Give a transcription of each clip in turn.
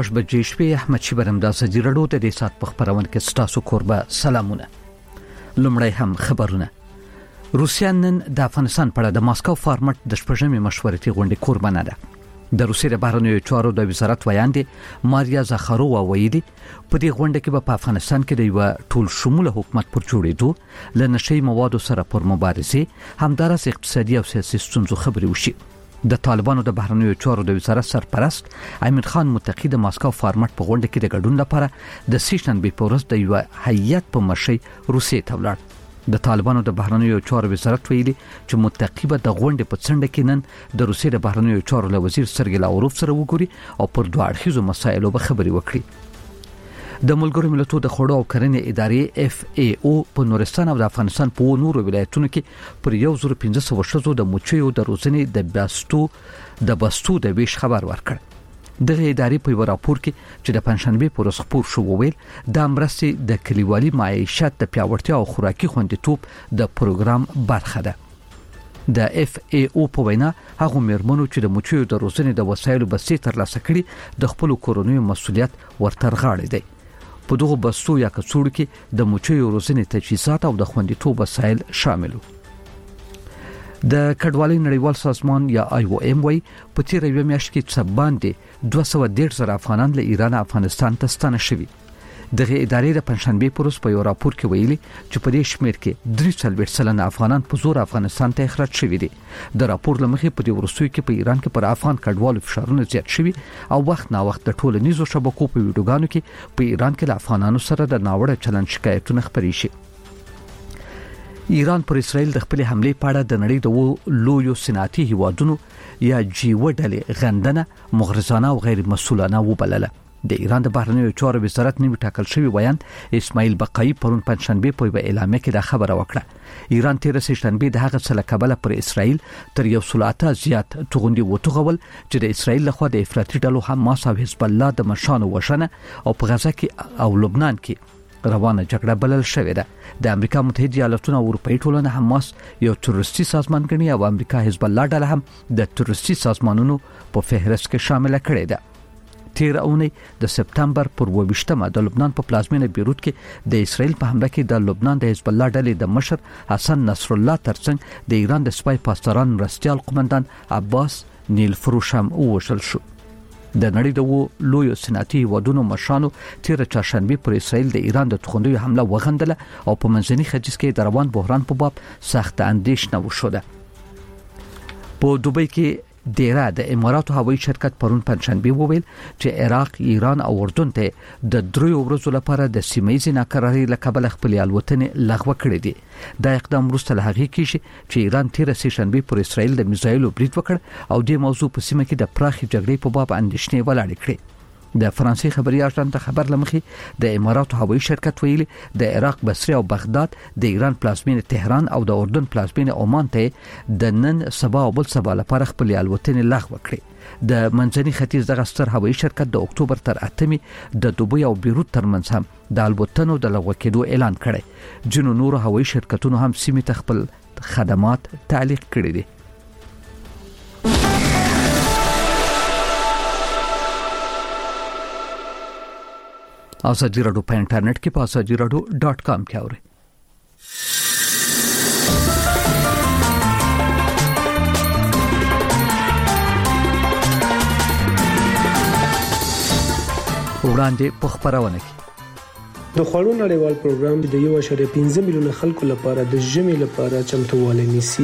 شپږ بجې شپې احمد شیبرم د ازادي راډیو د دې سات په خبرونه کې ستاسو قربا سلامونه. لومړی هم خبرونه. روسیا نن د افغانستان په اړه د ماسکو فارمټ د شپږمې مشورتي غونډې قربانه ده. د روسیې د بهرنیو چارو د وزارت ویاندې ماریا زاخارووا ویلي په دې غونډه کې په افغانستان کې د یو ټول شموله حکومت پر جوړېدو لنشي موادو سره پر مبارزه همدارس اقتصادي او سیاسي ستونزو خبري وشي. د طالبانو د بهرنیو چارو د وزارت سرپرست امیر خان متقی د ماسکو فارمټ په غونډه کې د ګډون لپاره د سیشنبه په ورځ د یو هیئت په مشرۍ روسیې ته ولاړ. د طالبانو د بهرنیو چارو وزارت ویلي چې متقی به د غونډې په څنډه کې نن د روسیې د بهرنیو چارو له وزیر سرګی لاوروف سره وګوري او پر دوه اړخیزو مسایلو به خبري وکړي. د ملګرو ملتونو د خوړو او کرنې ادارې FAO په نورستان او د افغانستان په نورو ولایتونو کې پر 1500 شذو د مچیو د روزنې د بستو د ویش خبر ورکړ. دغه ادارې په راپور کې چې د پنځشنبه پر ورځ خبر شو ویل د امرستي د کلیوالي معیشت د پیاوړتیا او خوراکي خوندیتوب د پروګرام برخه ده. د FAO په وینا هغه مېرمنو چې د مچیو د روزنې د وسایلو بسې ترلاسه کړي د خپل کورنیو مسولیت ورترغاړي دي. په دغه بستو یا کڅوړو کې د مچیو روزنې تجهیزات او د خوندیتوب وسایل شامل وو. د کډوالۍ نړیوال سازمان یا IOM وای په تیر یو میاشت کې څه باندې 210,000 افغانان له ایران افغانستان ته ستانه شوي. دغه ادارې د پنځشنبه پر ورځ په یو راپور کې ویلي چې په دې شمېر کې 43% افغانان په زور افغانستان ته اخراج شوي دي. د راپور لمخې په دې ورسوي کې په ایران کې پر افغان کډوالو فشارونه زیات شوي او وخت نا وخت د ټولنیزو شبکو په ویډیوګانو کې په ایران کې له افغانانو سره د ناوړه چلند شکایتونه خپرې شي. ایران پر اسرائیل د خپل حمله په اړه د نړۍ د لویو صنعتي هیوادونو یا G7 ډلې غندنه مغرضانه او غیر مسؤلانه وبلله. د ایران د بهرنیو چارو وزارت نیو ټاکل شوی ویاند اسماعیل بقایی پرون پنځشنبه په اعلامیه کې دا خبره وکړه. ایران تیر سهشنبه د هغه څه لکبله پر اسرائیل تر 100 زیات توغندي وټغول چې د اسرائیل لخوا د افراطي ډلو حماس او حزب الله د مشانو وشنه او په غزه کې او لبنان کې روانه جګړه بلل شوې ده. د امریکا متحده ایالاتونو او اروپאי ټولنه حماس یو تروریستي سازمان ګڼي او امریکا حزب الله ډله هم د تروریستي سازمانونو په فهرست کې شامل کړي ده. تیر اونۍ د سپتمبر پر 28مه د لبنان په پلازمینه بیروت کې د اسرائیل په حمله کې د لبنان د حزب الله ډلې د مشر حسن نصر الله ترڅنګ د ایران د سپای پاسداران مرستيال قومندان عباس نیل فروش هم وشل شو. د نړۍ د لویو صنعتي هیوادونو مشانو تیر چهارشنبه پر اسرائیل د ایران د توغندیو حمله وغندله او په منځني ختیځ کې د روان بحران په باب سخت اندېښنه وشوده. په دوبۍ کې ډیره د اماراتو هوایي شرکت پرون پنځشنبه وویل چې عراق، ایران او اردن ته د 3 ورځو لپاره د سیمه‌یزې ناکرارۍ لکبل خپل الوتنې لغوه کړې دي. دا اقدام وروسته له هغې کې چې ایران تیر سهشنبه پر اسرائیل د میزایلو برید وکړ او د موضوع په سیمه کې د پراخي جګړې په باب اندېښنې ولاړې کړې. د فرانسې خبري اژانس خبر لمخې د اماراتو هوایي شرکت ویلي د عراق بصره او بغداد، د ایران پلازمینه تهران او د اردن پلازمینه عمان ته د نن سبا او بل سبا لپاره خپل الوتنې لغوه کړې. د منځني ختیځ دغه ستر هوایي شرکت د اکتوبر تر 8مې د دوبۍ او بیروت ترمنځ هم د الوتنو د لغوه کېدو اعلان کړی. جنو نور هوایي شرکتونو هم سیمې ته خپل خدمات تعلیق کړي دي. ازادي راډیو په انټرنیټ کې په azadiراdio.com کې اورئ. وړاندې په خبرونه کې د خوړو نړیوال پروګرام د 1.5 میلیون خلکو لپاره د ژمي لپاره چمتووالی نیسي.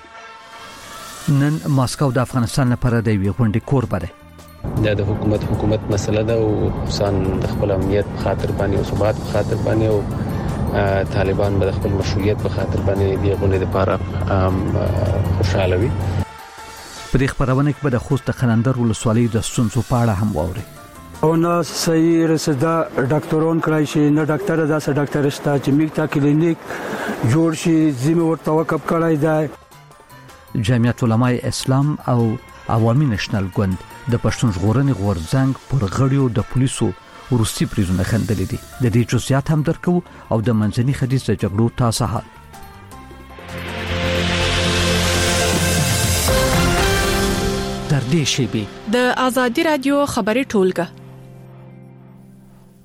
نن ماسکو د افغانستان لپاره د یو غونډې کوربه ده. دا د حکومت مسله ده او خصوصا د خپل امنیت په خاطر باندې او ثبات په خاطر باندې او طالبان به د خپل مشروعیت په خاطر باندې د غونډې لپاره خوشاله وي. په دې خبرونه کې به د خوست خنندر ولسوالۍ د ستونزو په اړه هم واوري. او نه صحیح رسدا ډاکټرون کړای شي نه ډاکټر دا څه ډاکټر شته چې میکتا کلینیک جوړ شي زموږ ورته وقف کړای دی. جمعیت علماء اسلام او عوامي نېشنل ګوند د پښتون ژغورنې غورځنګ پر غړیو د پولیسو روسي پریزونه خندلې دي. د دې جزئیات هم درکو او د منځني ختیځ د جګړو تازه حال. تر دې شی به د ازادي رادیو خبري ټولګه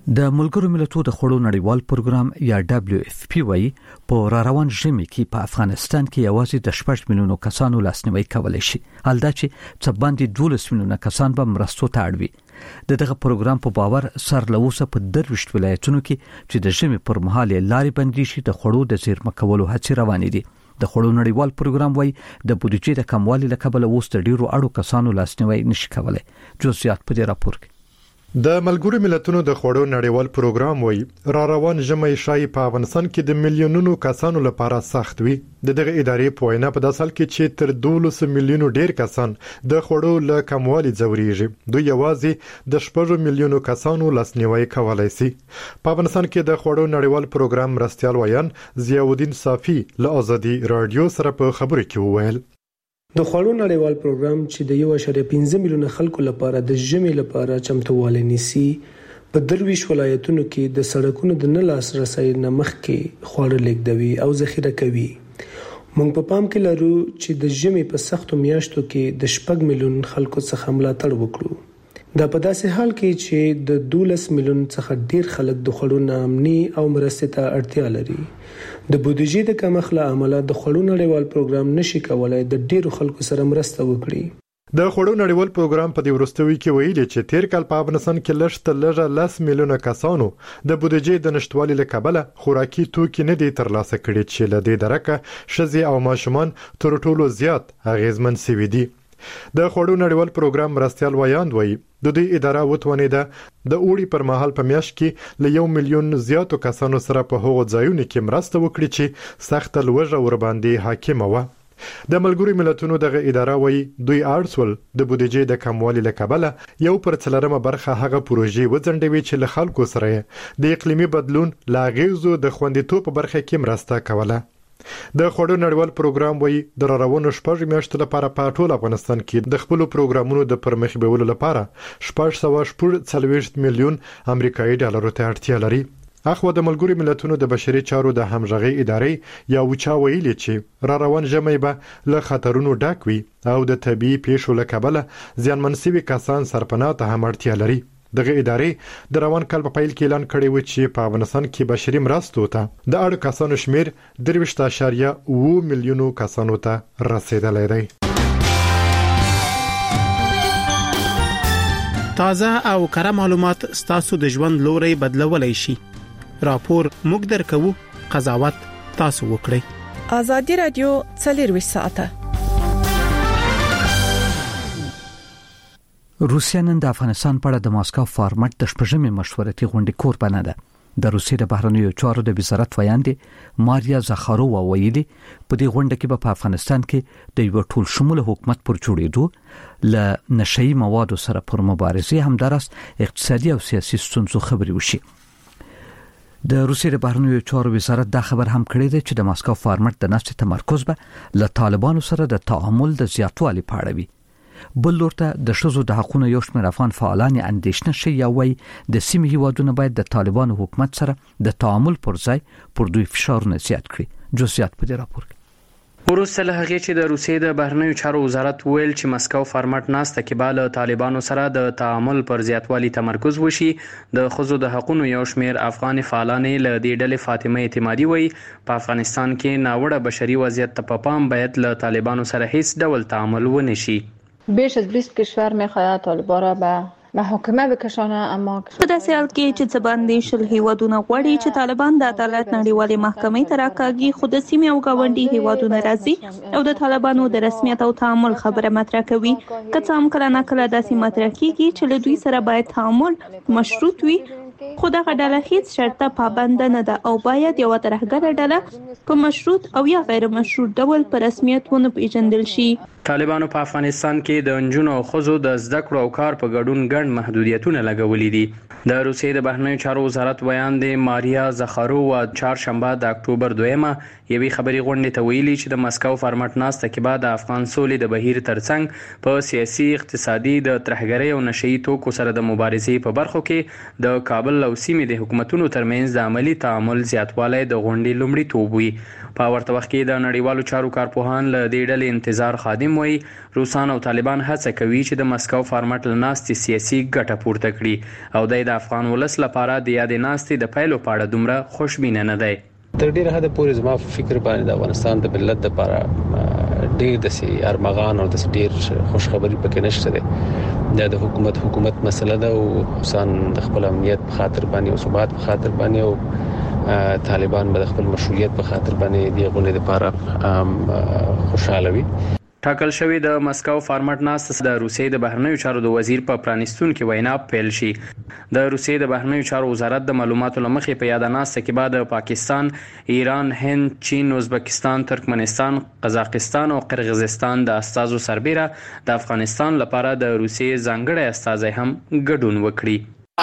د ملګرو ملتونو د خوړو نړیوال پروګرام یا WFP وايي په روان ژمي کې په افغانستان کې یوازې د 8 میلیونو کسانو لاسنیوي کولای شي. حالدا چې څه باندې 12 میلیونه کسان به مرستو ته اړوي. دغه پروګرام په باور سر لوسه په 23 ولایتونو کې چې د ژمي پر مهال لارې بندي شي د خوړو د زیرمه کولو هڅې روانې دي. د خوړو نړیوال پروګرام وايي د بودیجې د کموالي له کبله اوس د ډیرو اړو کسانو لاسنیوي نشي کولای. جزئیات په دې راپور کې. د ملګرو ملتونو د خوړو نړیوال پروګرام وايي روان ژمي شای په افغانستان کې د میلیونونو کسانو لپاره سخت وي. دغه ادارې په وینا په داسې حال کې چې تر 12 میلیونو ډیر کسان د خوړو له کموالي ځوريږي. دوی یوازې د 8 میلیونو کسانو لاسنیوي کولای شي. په افغانستان کې د خوړو نړیوال پروګرام مرستيال ویان ضیاءالدین صافی له ازادي رادیو سره په خبرو کې وویل د خوړو نړیوال پروګرام چې د 1.15 میلیونه خلکو لپاره د ژمي لپاره چمتووالی نیسي په 23 ولایتونو کې د سړکونو د نه لاسرسي نه مخکې خواړه لیږدوي او ذخیره کوي. موږ په پام کې لرو چې د ژمي په سختو میاشتو کې د 8 میلیون خلکو څخه ملاتړ وکړو. دا په داسې حال کې چې د 12 میلیون څخه ډیر خلک د خوړو نامني او مرستې ته اړتیا لري. د بودیجې د کمښت له امله د خوړو نړیوال پروګرام نشي کولای د ډیرو خلکو سره مرسته وکړي. د خوړو نړیوال پروګرام په دې ورستوي کې ویلي چې تیر کال په افغانستان کې لږ 10 میلیونه کسانو د بودیجې د نشټوالي له کبله خوراکي توکي نه دي ترلاسه کړي چې له دې درکه شذې او ماشومان تر ټولو زیات اغیزمن شوي دي. د خوړو نړیوال پروګرام مرستيال ویاند وایي د دې اداره وتوانیده د اوړي پر مهال په میاشت کې له 1 میلیون زیاتو کسانو سره په هغو ځایونو کې مرسته وکړي چې سخت لوږه ور باندې حاکمه و. د ملګرو ملتونو دغه اداره وایي دوی اړسول د بودیجې د کموالي له کبله 1/4 برخه هغه پروژې وځنډوي چې له خلکو سره د اقلیمي بدلون لاغیزو د خوندیتوب په برخه کې مرسته کوله. د خوړو نړیوال پروګرام وایي د روانو 8 میاشتو لپاره په ټول افغانستان کې د خپل پروګرامونو د پرمخ بیولو لپاره 440 میلیون امریکایي ډالر ته اړتیا لري. اخو د ملګرو ملتونو د بشري چارو د همغږي ادارې یا وچا ویلي چې روان ژمي به له خطرونو ډک وي او د طبيعي پیښو له کبله ځانمنسوي کسان سرپناه ته هم اړتیا لري. دغه ادارې د روان کال په پیل کې اعلان کړی و چې په افغانستان کې بشري مرستو ته د اړ کسانو شمیر 23.9 میلیونو کسانو ته رسیدلی دی. تازه او کره معلومات ستاسو د ژوند لوري بدلولای شي. راپور موږ درکو، قضاوت تاسو وکړئ. ازادي رادیو 24 ساعته. روسیا نن د افغانستان په اړه د ماسکو فارمټ د شپږمې مشورتي غونډې قربانه ده. د روسیې د بهرنیو چارو د وزارت ویاندې ماریا زخارووا ویلي په دې غونډه کې په افغانستان کې د یو ټول شموله حکومت پر جوړېدو ل نشئی موادو سره پر مبارزه همدارس اقتصادي او سیاسي ستونزو خبري وشي. د روسیې د بهرنیو چارو وزارت دا خبر هم کړی دی چې د ماسکو فارمټ د نشست تمرکز به له طالبانو سره د تعامل د زیاتوالي په اړه وي. بل لورته د شذو د حقوقو یو شمېر افغان فعالان اندېښنه شي یا وایي د سیمې هیوادونو باید د طالبانو حکومت سره د تعامل پر ځای پر دوی فشارونه زیات کړي. جزئیات په دې راپور کې. وروسته له هغې چې د روسیې د بهرنیو چارو وزارت ویل چې مسکو فارمټ ناسته کې به له طالبانو سره د تعامل پر زیاتوالي تمرکز وشي، د ښځو د حقوقو یو شمېر افغان فعالان له دې ډلې فاطمه اعتمادي وایي په افغانستان کې ناوړه بشري وضعیت ته په پام باید له طالبانو سره هیڅ ډول تعامل ونشي. بیش از 20 کشور میخواهد طالبان را به محاکمه بکشانه، اما په داسې حال کې چې څه باندې شل هیوادونه غواړي چې طالبان د عدالت نړیوالې محکمې ته راکاږي، خو د سیمې او ګاونډي هیوادونه راځي او د طالبانو د رسمیت او تعامل خبره مطرح کوي. که څه هم کله ناکله داسې مطرح کیږي چې له دوی سره باید تعامل مشروط وي، خو دغه ډله هیڅ شرطه پابند نه ده او باید یو ترهګره ډله په مشروط او یا غیر مشروط ډول په رسمیت ونه پیژندل شي. طالبانو په افغانستان کې د انجونو او ښځو د زده کړو او کار په ګډون ګڼ محدودیتونه لګولي دي. د روسیې د بهرنیو چارو وزارت ویاندې ماریا زخارووا چهارشنبه د اکتوبر 2 یوې خبري غونډې ته ویلي چې د مسکو فارمټ ناسته کې بعد د افغان سولې د بهیر ترڅنګ په سیاسي، اقتصادي، د ترهګرۍ او نشئی توکو سره د مبارزې په برخو کې د کابل نړیوال او سیمې د حکومتونو ترمنځ د عملی تعامل زیاتوالی د غونډې لومړیتوب وي. په ورته وخت کې د نړیوالو چارو کارپوهان له دې ډلې انتظار خادم وایي روسان او طالبان هڅه کوي چې د مسکو فارمټ له ناستې سیاسي ګټه پورته کړي او د افغان ولس لپاره د یادې ناستې د پیلو په اړه دومره خوشبینه نه دی. تر ډیره حد پورې زما فکر باندې د افغانستان د ملت لپاره ډیر د سي ارمغان او د ډیر خوشخبری پکې نشته ده. د حکومت مسله ده او حسین د خپل امنیت په خاطر باندې او ثبات په خاطر باندې او طالبان به د خپل مشروعیت په خاطر باندې د غونډې لپاره خوشاله وي. ټاکل شوی د مسکو فارمټ ناست د روسیې د بهرنیو چارو د وزیر په پرانیستون کې وینا پیل شي. د روسیې د بهرنیو چارو وزارت د معلوماتو لمخې په یاد ناست کې بعد پاکستان، ایران، هند، چین، ازبکستان، ترکمنستان، قزاقستان او قرغیزستان د استازو سربېره د افغانستان لپاره د روسیې ځانګړی استازی هم ګډون وکړي.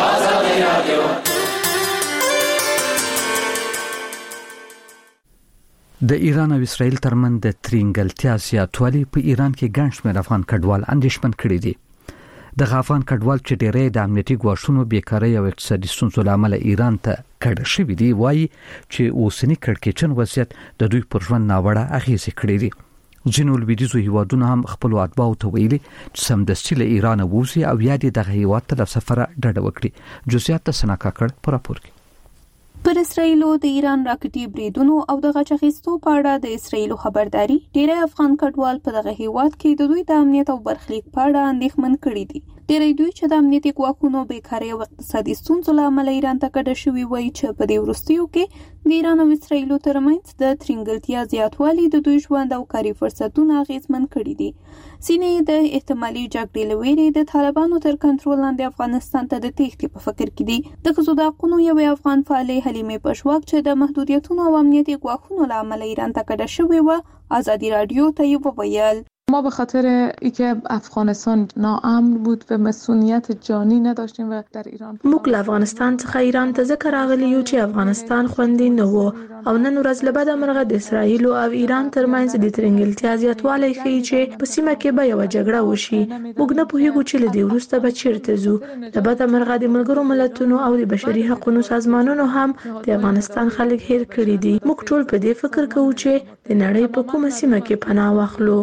د ایران او اسرائیل ترمن د ترینګلتیا زیاتوالی په ایران کې ګڼ شمېر افغان کډوال اندېښمن کړي دي. د افغان کډوال چې ډېری د امنیتي ګواښونو، بیکارۍ او اقتصادي ستونزو لامل ایران ته کډه شوي دي، وایي چې اوسنی کړکېچن وضعیت د دوی پر ژوند ناوړه اغېزې کړې دي. ځینو لویدیځو هیوادونو هم خپل اتباعو ته ویلي چې سمدستي له ایران ووځي او یا دغه هیواد ته د سفر ډډه وکړي. جزئیات د سنا کاکړ په راپور کې. پر اسرائیل او د ایران راکټي بریدونو او د غچ اخیستو په اړه د اسرائیل خبرداري ډېری افغان کډوال په دغه هیواد کې د دوی د امنیت او برخلیک په اړه اندېښمن کړي دي. ډېری دوی چې د امنیتي ګواښونو، بیکارۍ او اقتصادي ستونزو له امله ایران ته کډه شوي وایي چې په دې وروستیو کې د ایران او اسرائیل ترمنځ د ترینګلتیا زیاتوالی د دوی ژوند او کاري فرصتونه اغېزمن کړي دي. ځینې د احتمالي جګړې له ویرې د طالبانو تر کنټرول لاندې افغانستان ته د تېښتې په فکر کې دي. د ښځو د حقونو یوې افغان فعالې حلیمې پشواک چې د محدودیتونو او امنیتي ګواښونو له امله ایران ته کډه شوې وه، آزادی رادیو ته یې وویل ما به خاطر اینکه افغانستان ناامن بود و مسئولیت جانی نداشتیم و در ایران موږ له افغانستان څخه ایران ته ځکه راغلي یو چې افغانستان خوندي نه و او نن ورځ له بده مرغه د اسرائیل او ایران ترمنځ د ترینګلتیا زیاتوالی ښیي چې په سیمه کې به یوه جګړه وشي. موږ نه پوهیږو چې له دې وروسته به چیرته ځو. له بده مرغه د ملګرو ملتونو او د بشري حقوقو سازمانونو هم د افغانستان خلک هیر کړي دي. موږ ټول په دې فکر کوو چې د نړۍ په کومه سیمه کې پناه واخلو.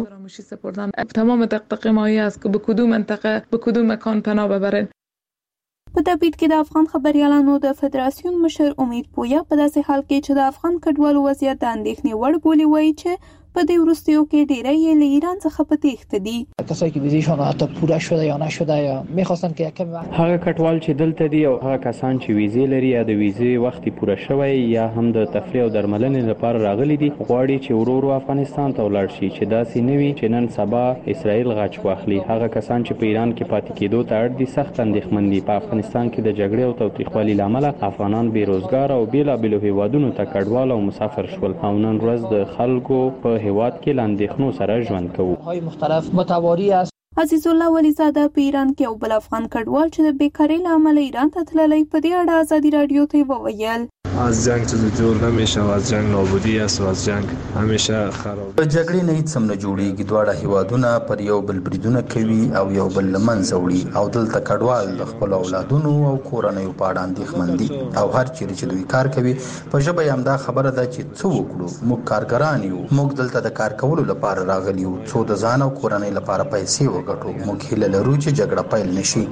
تمام دغدغه ما است که به کدوم منطقه به کدوم مکان پناه ببرن. په تبعید کې د افغان خبريالانو د فدراسیون مشر امید پویا په داسې حال کې چې د افغان کډوالو وضعیت د اندېښنې وړ بولي وایي چې په دې وروستیو کې ډېری یې له ایران څخه په تېښته دي. کسایی که ویزیشون حتی پوره شده یا نشده یا می‌خواستن که یکم وقت هغه کډوال چې دلته دي او هغه کسان چې ویزې لري یا د ویزې وخت پوره شوی یا هم د تفریح او درملنې لپاره راغلي دي، غواړي چې ورو افغانستان ته ولاړ شي چې داسې نه وي چې نن سبا اسرائیل غچ واخلي. هغه کسان چې په ایران کې پاتې کېدو ته اړ دي سخت اندېښمن دي. په افغانستان کې د جګړې او تاوتریخوالي لامل افغانان بیروزګار او بیلابېلو هیوادونو ته کډوال او مسافر شول او نن ورځ د خلکو په هیواد کې لاندېښنو سره ژوند کوو. های مختلف متواری است. عزیز الله ولیزاده په ایران کې یو بل افغان کډوال چې د بیکارۍ له امله ایران ته تللی په دې اړه آزادی رادیو ته وویل از جنگ چیز جوړ نمیشه و از جنگ نابودی است و از جنگ همیشه خراب. په جګړې نه هیڅ هم نه جوړیږي. دواړه هیوادونه پر یو بل بریدونه کوي او یو بل له منځه وړي او دلته کډوال د خپل اولادونو او کورنیو په اړه اندېښمن دي او هر چیرې چې دوی کار کوي په ژبه یې همدا خبره ده چې څه وکړو. موږ کارګران یو. موږ دلته د کار کولو لپاره راغلي یو څو د ځان او کورنۍ لپاره پیسې وګټو. موږ هیله لرو چې جګړه پیل نشي.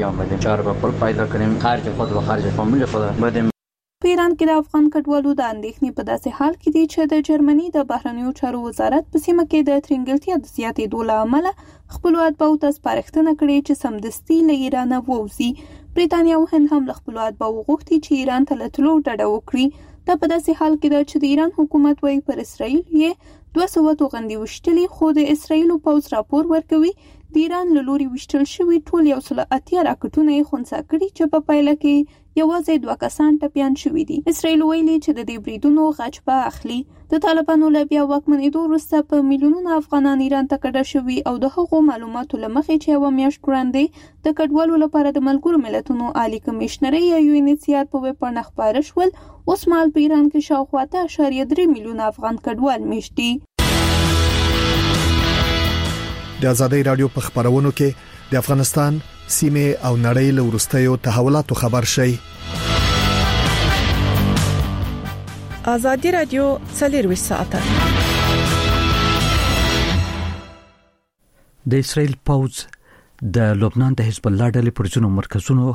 په ایران کې د افغان کډوالو د اندېښنې په داسې حال کې دي چې د جرمني د بهرنیو چارو وزارت په سیمه کې د ترینګلتیا د زیاتېدو له امله خپلو اتباعو ته سپارښتنه کړې چې سمدستي له ایرانه ووځي. بریتانیا او هند هم له خپلو اتباعو غوښتي چې ایران ته له تلو ډډه وکړي. دا په داسې حال کې ده چې د ایران حکومت وایي پر اسرائیل یې 200 توغندي وشتلي، خو د اسرائیل پوځ راپور ورکوي د ایران له لوري وشتل شوي ټول 180 راکټونه یې خنثی کړي چې په پایله کې یوازې 2 کسان ټپیان شوي دي. اسرائیل ویلي چې د دې بریدونو غچ به اخلي. د طالبانو له بیا واکمنېدو وروسته په میلیونونو افغانان ایران ته کډه شوي او د هغو معلوماتو له مخې چې یوه میاشت وړاندې د کډوالو لپاره د ملګرو ملتونو عالي کمیشنرۍ یا UNHCR په ویب پاڼه خپاره شول، اوس مهال په ایران کې شاوخوا 8.3 میلیونه افغان کډوال میشت دي. د آزادۍ رادیو په خبرونو کې د افغانستان سیمه او نړۍ له وروستیو تحولاتو خبر شي. ازادي رادیو 24 ساعته. د اسرائیل پوځ د لبنان د حزب الله ډلې پر ځینو مرکزونو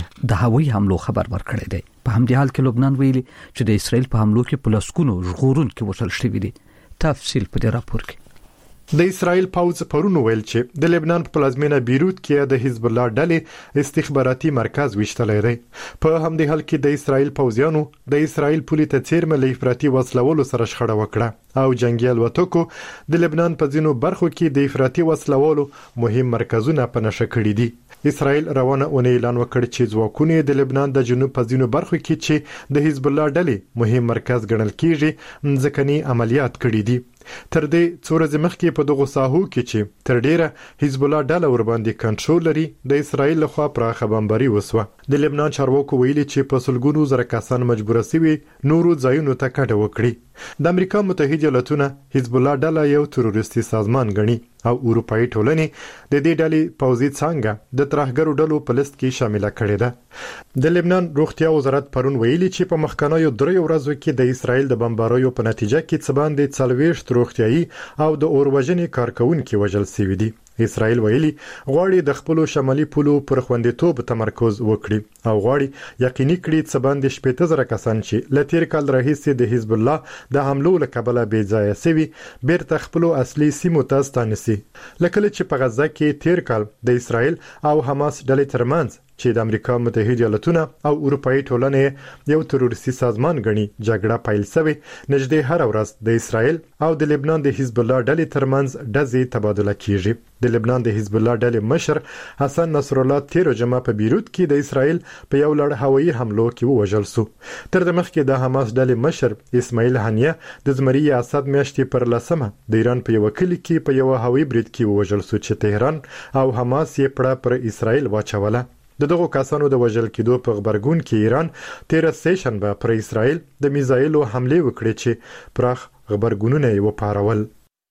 هوایي حملو خبر ورکړی دی. په همدې حال کې لبنان ویلي چې د اسرائیل په حملو کې پلاسکونو ژغورونکي وژل شوي دي. تفصیل په دې راپور کې. د اسرائیل پوځ پرون ویل چې د لبنان په پلازمینه بیروت کې د حزب الله ډلې استخباراتي مرکز وشتلې دی. په همدې حال کې د اسرائیل پوځیانو د اسرائیل پولي ته چیرمه له افراطي وسلوالو سره شخړه وکړه او جنگي الوتکو د لبنان په ځینو برخو کې د افراطي وسلوالو مهم مرکزونه په نشه کړی دي. اسرائیل روانه اونۍ اعلان وکړ چې ځواکونه د لبنان د جنوب په ځینو برخو کې چې د حزب الله ډلې مهم مرکز ګڼل کیږي ځکهني عملیات کړي دي. تر دې څو ورځې مخکې په دغه ساحو کې چې تر ډیره حزب الله ډله ور باندې کنټرول لري د اسرائیل لخوا پراخه بمباري وسوه. د لبنان چارواکو ویلي چې په سلګونو زره کسان مجبور شوي نورو ځایونو ته کډه وکړي. د امریکا متحده ایالاتونو حزب الله ډله یو تروریستي سازمان ګڼي او اروپאי ټولنې د دې ډلې پوځي څنګه د ترهګرو ډلو په لیست کې شامل کړي ده. د لبنان روغتیا وزارت پرون ویلي چې په مخکنیو 3 ورځو کې د اسرائیل د بمباریو په نتیجه کې څه باندې 40 روغتیايي او د اورواجنې کارکونکو وژل شوي دي. اسرائیل ویلي غواړي د خپل شمالي پولو پر خوندیتوب تمرکز وکړي او غواړي یقیني کړي چې باندې 15000 کسان چې لتیر کال راهیسې د حزب الله د حملو له کبله بې ځای سوي بیرته خپل اصلي سیمو ته ستانسي. لکه چې په غزه کې تیر کال د اسرائیل او حماس ډلې ترمنځ چې د امریکا متحده ایالاتونو او اروپאי ټولنې یو تروریستي سازمان غني جګړه پیل شوه. نږدې هر ورځ د اسرائیل او د لبنان د حزب الله ډلې ترمنځ ډزې تبادله کیږي. د لبنان د حزب الله ډلې مشر حسن نصر الله تیر جمعه په بیروت کې د اسرائیل په یو لړ هوایي حملو کې وژل شو. تر د مخکې د حماس ډلې مشر اسماعیل هنیه د زمری اسد میاشتې پر لسمه د ایران په یو کلی کې په یو هوایي برید کې وژل شو چې تهران او حماس یې پر اسرائیل واچوله. دغه کسانو د وژل کېدو په خبرګون کې ایران 13 سیشنبه پر اسرائیل د میزایلو حمله وکړه چې پراخ خبرګونونه یې وپارول.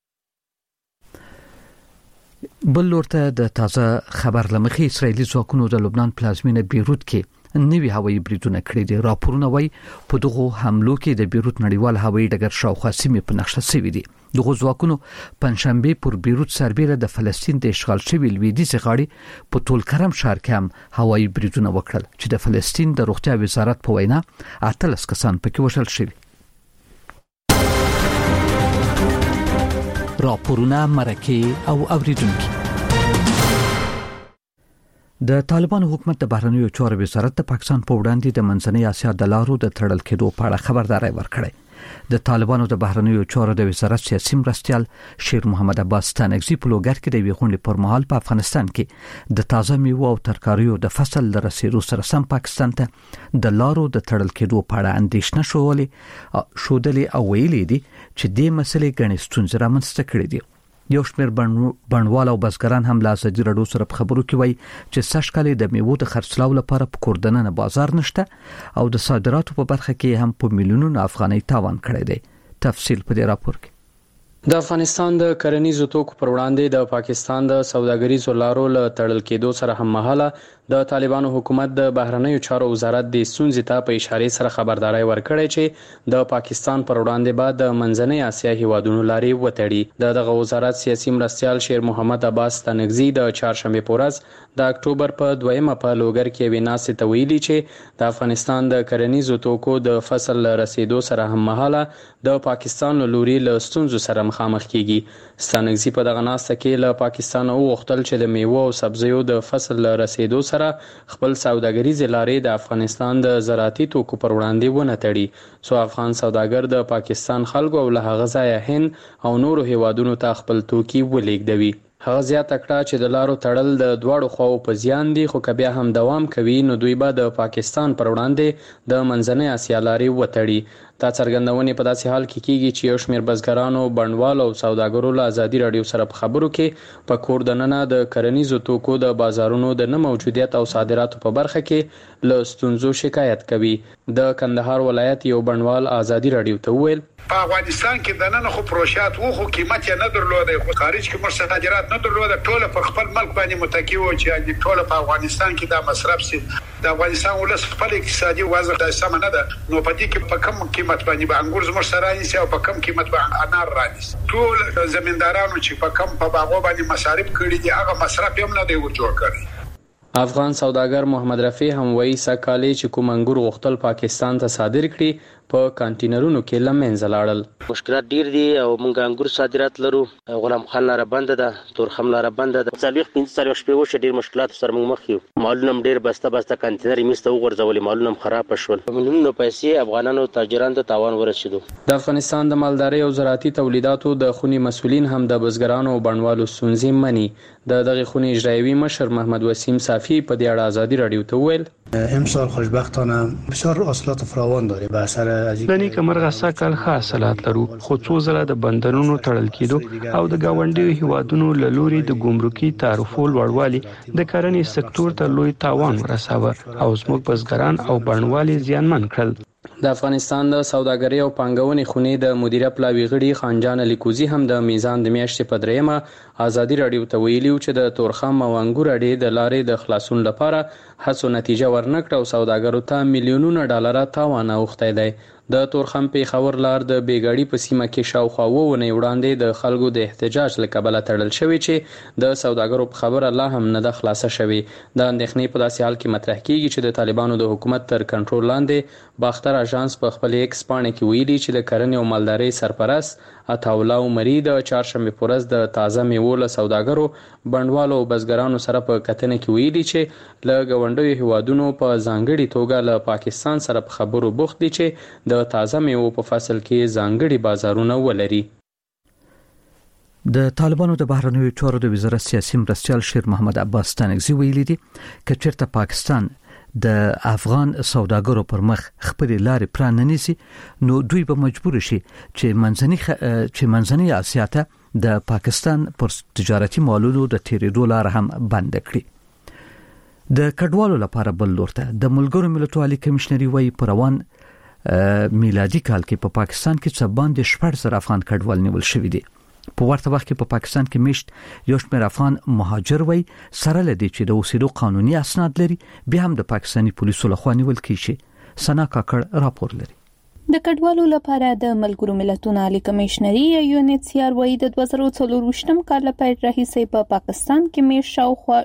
بل ورته د تازه خبر لمخې اسرائیلي ځواکونو د لبنان پلازمینه بیروت کې نوی هوایي بریدونه کړی دي. راپورونه وایي په دغه حملو کې د بیروت نړیوال هوایي ډګر شاوخوا سیمې په نقشه شوي دي. دغه ځواکونو پنځشنبه پر بیروت سربېره د فلسطین د اشغال شوي لویدیځ غاړي په ټولکرم ښار کې هم هوایي بریدونه وکړل چې د فلسطین د روغتیا وزارت په وینا 18 کسان پکې وژل شوي. راپورونه مرکه او اوریدونکو. د طالبانو حکومت د بهرنیو چارو وزارت د پاکستان په وړاندې د منځنۍ اسیا د لارو د تړل کېدو په اړه خبرداري ورکړه. د طالبانو د بهرنیو چارو د وزارت سیاسي مرستیال شیر محمد عباس ستانکزی په لوګر کې د ویغونډې پر مهال په افغانستان کې د تازه میوه او ترکاریو د فصل د رسیدو سره سم پاکستان ته د لارو د تړل کېدو په اړه اندېښنه شودلې او ویلي دي چې د مسلې غنښت ستونزې رامنځته کړې دي. یو شمېر بڼوال او بزګران هم له ازادي راډیو سره په خبرو کې وایي چې سږکال د میوو د خرڅلاو لپاره په کوردننه بازار نشته او د صادراتو په برخه کې هم په میلیونونو افغانۍ تاوان کړی دی. تفصیل په دې راپور کې. د افغانستان د کرنیزو توکو پر وړاندې د پاکستان د سوداګریزو لارو له تړل کېدو سره هم مهاله د طالبانو حکومت د بهرنیو چارو وزارت د ستونزې ته په اشاره سره خبرداري ورکړې چې د پاکستان پر وړاندې بعد د منځنۍ اسیا هیوادونو لارې وتړي. دغه وزارت سیاسي مرستیال شیر محمد عباس ستانکزی د چهارشنبه په ورځ د اکتوبر په 2مه په لوګر کې ویناسې ته ویلي چې د افغانستان د کرنیزو توکو د فصل رسیدو سره هم مهاله د پاکستان له لوري له ستونزو سره مخامخ کیږي. ستانکزی په دغه ناسته کې له پاکستان وغوښتل چې د میوه او سبزیو د فصل رسیدو سره خپل سوداګریزې لارې د افغانستان د زراعتي توکو پر وړاندې ونه تړي څو افغان سوداګر د پاکستان خلکو او له هغه ځایه هند او نورو هیوادونو ته خپل توکي ولېږدوي. هغه زیاته کړه چې د لارو تړل د دواړو خواو په زیان دي، خو که بیا هم دوام کوي نو دوی به د پاکستان پر وړاندې د منځنۍ اسیا لارې وتړي. دا څرګندونې په داسې حال کې کیږي چې یو شمېر بزګرانو، بڼوالو او سوداګرو له ازادي راډیو سره په خبرو کې په کور دننه د کرنیزو توکو د بازارونو د نه موجودیت او صادراتو په برخه کې له ستونزو شکایت کوي. د کندهار ولایت یو بڼوال ازادي راډیو ته وویل په افغانستان کې دننه خو پروشات وو، خو قیمت یې نه درلوده، خو خارج کې موږ صادرات نه درلوده، ټول په خپل ملک باندې متکی وو چې ټول په افغانستان کې دا مصرف سي د افغانستان ولس خپل اقتصادي وضع د سم نه ده، نو په دې کې په کم قیمت باندې به انګور زموږ سره رانیسي او په کم قیمت باندې انار رانیسي. ټول زمیندارانو چې په کم په باغو باندې مصارف کړي دي هغه مصرف هم نه دی ورجوړ کړی. افغان سوداګر محمد رفیع هم وایي سکه‌کالي چې کوم انګور غوښتل پاکستان ته صادر کړي په کانټینرونو کې لمنځه لاړل. مشکلات ډیر دي او موږ انګور صادرات لرو. غلام خان لاره بنده ده، تورخم لاره بنده ده. څلويخ 15 شپې وشه ډیر مشکلات سره موږ مخ یو. مالونه ډیر بسته کانټینر میسته وګرځولې، مالونه خراب شول. مليونو پیسې افغانانو تاجرانو ته تاوان ورسېدو. د افغانستان د مالدارۍ او زراعتي تولیداتو د خونی مسؤلین هم د بزګرانو او بڼوالو ستونزې مني. دغه خونی اجرایی مشر محمد وسیم صافی په دې اړه آزادی رادیو ته ویل امسال خوشبختانه بسیار حاصلات فراوان داره به اثر از لنی کمرغه ساکل ښه حاصلات لرو، خو څو ځله د بندرونو تړل کېدو او د گاونډیو هیوادونو له لوري د ګمرکي تعرفو لوړوالي د کرنې سکتور ته لوی تاوان ورساوه او زموږ بزګران او بڼوالي زیانمن کړل. د افغانستان د سوداګرۍ او پانګونې خونې د مدیره پلاوی غړي خانجان لیکوزی هم د میزان د میاشتې په دریمه آزادی رادیو ته ویلي چې د تورخم او انګور اډې د لارې د خلاصون لپاره هڅو نتیجه ورنکړه او سوداګرو ته میلیونونه ډالر تاوان اوښتی دی. د تورخم پیښور لار د بیګاړي په سیمه کې شاوخوا وونه وړاندې د خلکو د احتجاج لکبله تړل شوی چې د سوداګرو په خبره لا هم نه د خلاصه شوی. د اندېښنې په داسې حال کې مطرح کیږي چې د طالبانو د حکومت تر کنټرول لاندې باختر اژانس په خپل ایکس پاڼه کې ویلي چې د کرنې او مالدارۍ سرپرست عطاالله عمري د چهارشنبه په ورځ د تازه میوو له سوداګرو بڼوالو او بزګرانو سره په کتنه کې ویلي چې له ګاونډیو هیوادونو په ځانګړي توګه له پاکستان سره په خبرو بوخت دي چې د تازه میوو په فصل کې ځانګړي بازارونه ولري. د طالبانو د بهرنیو چارو د وزارت سیاسي مرستیال شیر محمد عباس تنگزی ویلي دي چې چیرته پاکستان د افغان سوداګرو پر مخ خپل لارې پراننیسي نو دوی به مجبور شي چې منځنۍ اسیا ته د پاکستان پر تجارتي مالونو د تیرېدو لار هم بند کړي. د کډوالو لپاره بل لور ته د ملګرو ملتونو عالی کمشنري وایي پر روان میلادي کال کې په پاکستان کې څه باندې 14,000 افغان کډوال نیول شوي دي. په ورته وخت کې په پاکستان کې میشت یو شمېر افغان مهاجر وای سره لدی چې د اوسېدو قانوني اسناد لري بیا هم د پاکستاني پولیسو لخوا نیول کیږي. سنا کاکړ راپور لري. د کډوالو لپاره د ملګرو ملتونو عالی کمشنري UNHCR وایي د 2024 کال لپاره راهیسې په پاکستان کې میشت شاوخوا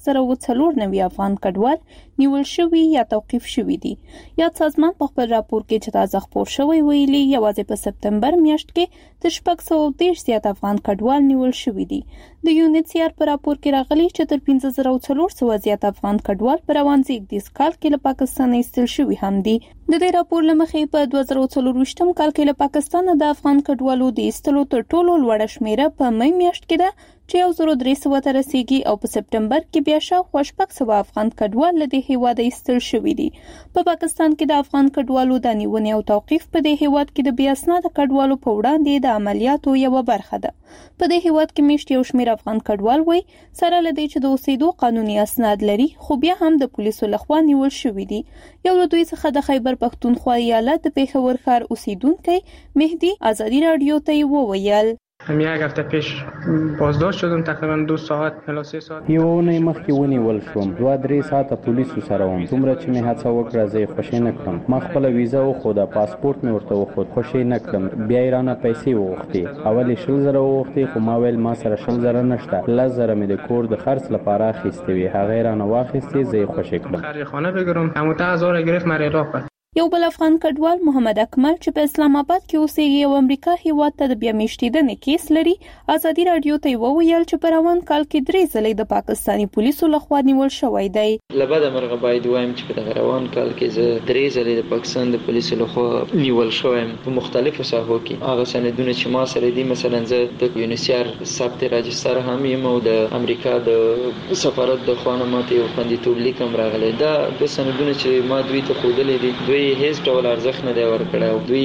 4,490 افغان کډوال نیول شوي یا توقیف شوي دي. یاد سازمان په خپل راپور کې چې تازه خپور شوی ویلي یوازې په سپتمبر میاشت کې د 630 زیات افغان کډوال نیول شوي دي. د UNHCR په راپور کې راغلي چې تر 15,400 زیات افغان کډوال په روان زیږدیز کال کې له پاکستان ایستل شوي هم دي. د دې راپور لمخې په 2024 کال کې له پاکستان د افغان کډوالو د ایستلو تر ټولو لوړه شمیره په مې میاشت کې ده چې 1,300 ته رسیدي او په سپتمبر کې بیا شاوخوا 600 افغان کډوال له دې هیواده ایستل شوي دي. په پاکستان کې د افغان کډوالو د نیونې او توقیف په دې هیواد کې د بې اسناده کډوالو په وړاندې د عملیاتو یوه برخه ده. په دې هیواد کې میشت یو شمېر افغان کډوال وای سره لدی چې د اوسېدو قانوني اسناد لري خو بیا هم د پولیسو لخوا نیول شوي دي. یو له دوی څخه د خیبر پختونخوا ایالت د پیښور ښار اوسیدونکی مهدی آزادی رادیو ته وویل هم یک هفته پیش بازداشت شدم تقریبا 2 ساعت الی 3 ساعت. یو نه مخکې ونیول شوم 2-3 ساعته پولیسو سره وم. څومره چې مې هڅه وکړه زه خوشی نه کړم. ما خپل ویزا او خو د پاسپورت مې ورته وخت خوشی نه کړم. بیا ایران پیسې وغوښتي. اول 100,000 وغوښتي خو ما ویل ما سره 100,000 نشته. 10,000 مې د کور د خرڅ لپاره اخیستې وي. هغه ایران واخیستې زه خوشی کړم. خرج خانه بگیرم همون 10,000 گرفت مری راه کرد. یو بل افغان کډوال محمد اکمل چې په اسلام آباد کې اوسېږي او امریکا هیواد ته د بیا میشتېدنې کیس لري آزادي رادیو ته وویل چې په روان کال کې 3 ځلې د پاکستاني پولیسو لخوا نیول شوی دی. لبد مرغه باید وایم چې په روان کال کې زه 3 ځلې د پاکستان د پولیسو لخوا نیول شوم په مختلفو ساحو کې. هغه سندونه چې ما سره دي مثلا زه د UNHCR ثبت راجستر هم یم او د امریکا د سفارت د خوانه ماته یو خوندیتوب لیکم راغلی. دا د سندونه چې ما دوی ته خودلې دي دوی هیڅ ډول ارزښت نه دی ورکړی او دوی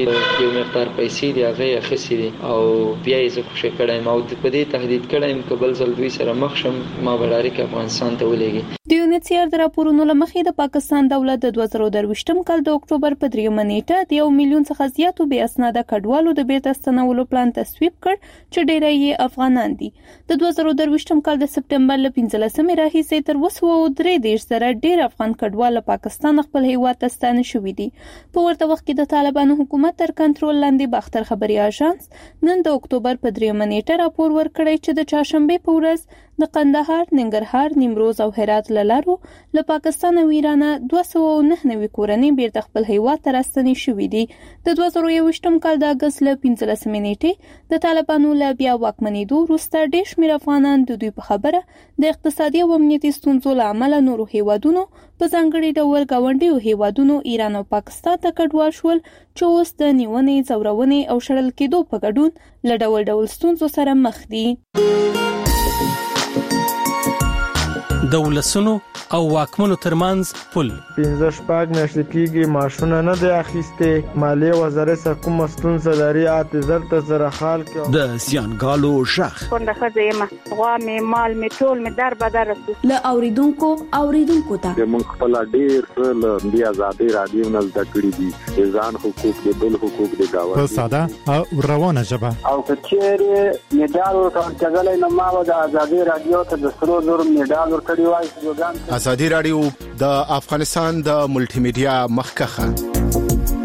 یو مقدار پیسې دی هغه اخیستې دي او بیا یې زه خوشی کړی او په دې تهدید کړی یم که بل ځل دوی سره مخ شم ما به ډایرکټ افغانستان ته ولېږي. د OCR د راپورونو لمخې د پاکستان دولت د 2023م کال د اکتوبر په 3 نیټه د 1 میلیون څخه زیاتو بې اسناده کډوالو د بیرته ستنولو پلان تصویب کړ چې ډېری یې افغانان دي. د 2023م کال د سپټمبر ل 15مې راهیسې تر 233 سره ډېر افغان کډوال پاکستان خپل هیواد ته ستانه شوي دي. په ورته وخت کې د طالبانو حکومت تر کنټرول لاندې باختر خبري اژانس نن د اکتوبر په 3 نیټه راپور ورکړی چې د چهارشنبه په ورځ د قندهار، ننګرهار، نیمروز او هرات لارو له پاکستان او ایران 299 کورنۍ بیرته خپل هیواد ته راستنې شوې دي. د 2023م کال د اگست ل 15 نیټې د طالبانو له بیا واکمنېدو وروسته ډېر شمېر افغانان د دوی په خبره د اقتصادي او امنیتي ستونزو له امله نورو هیوادونو په ځانګړي ډول ګاونډیو هیوادونو ایران او پاکستان ته کډوال شول چې اوس د نیونې، ځورونې او شړل کېدو په ګډون له ډول ډول ستونزو سره مخ دي. د ولسونو او واکمنو ترمنځ پل 15 میاشتې کېږي معاشونه نه دی اخیستې. مالیې وزارت سره کومه ستونزه لري اعتذار ته سره حال کې د زیانګالو شخ څنګه خځې ما غوا مې مال مې ټول مې در بدر له اوریدونکو ته موږ خپل ډیر له دې ازادي رادیو نه زده کړې دي ځان حقوق د بل حقوق د گاوند په ساده او روانه ژبه او کچېره میډال ورکړل کېږي نو ما د ازادي رادیو ته د سرو زر میډال ورکړی وای. ازادي رادیو د افغانستان د ملټي میډیا مخکخه.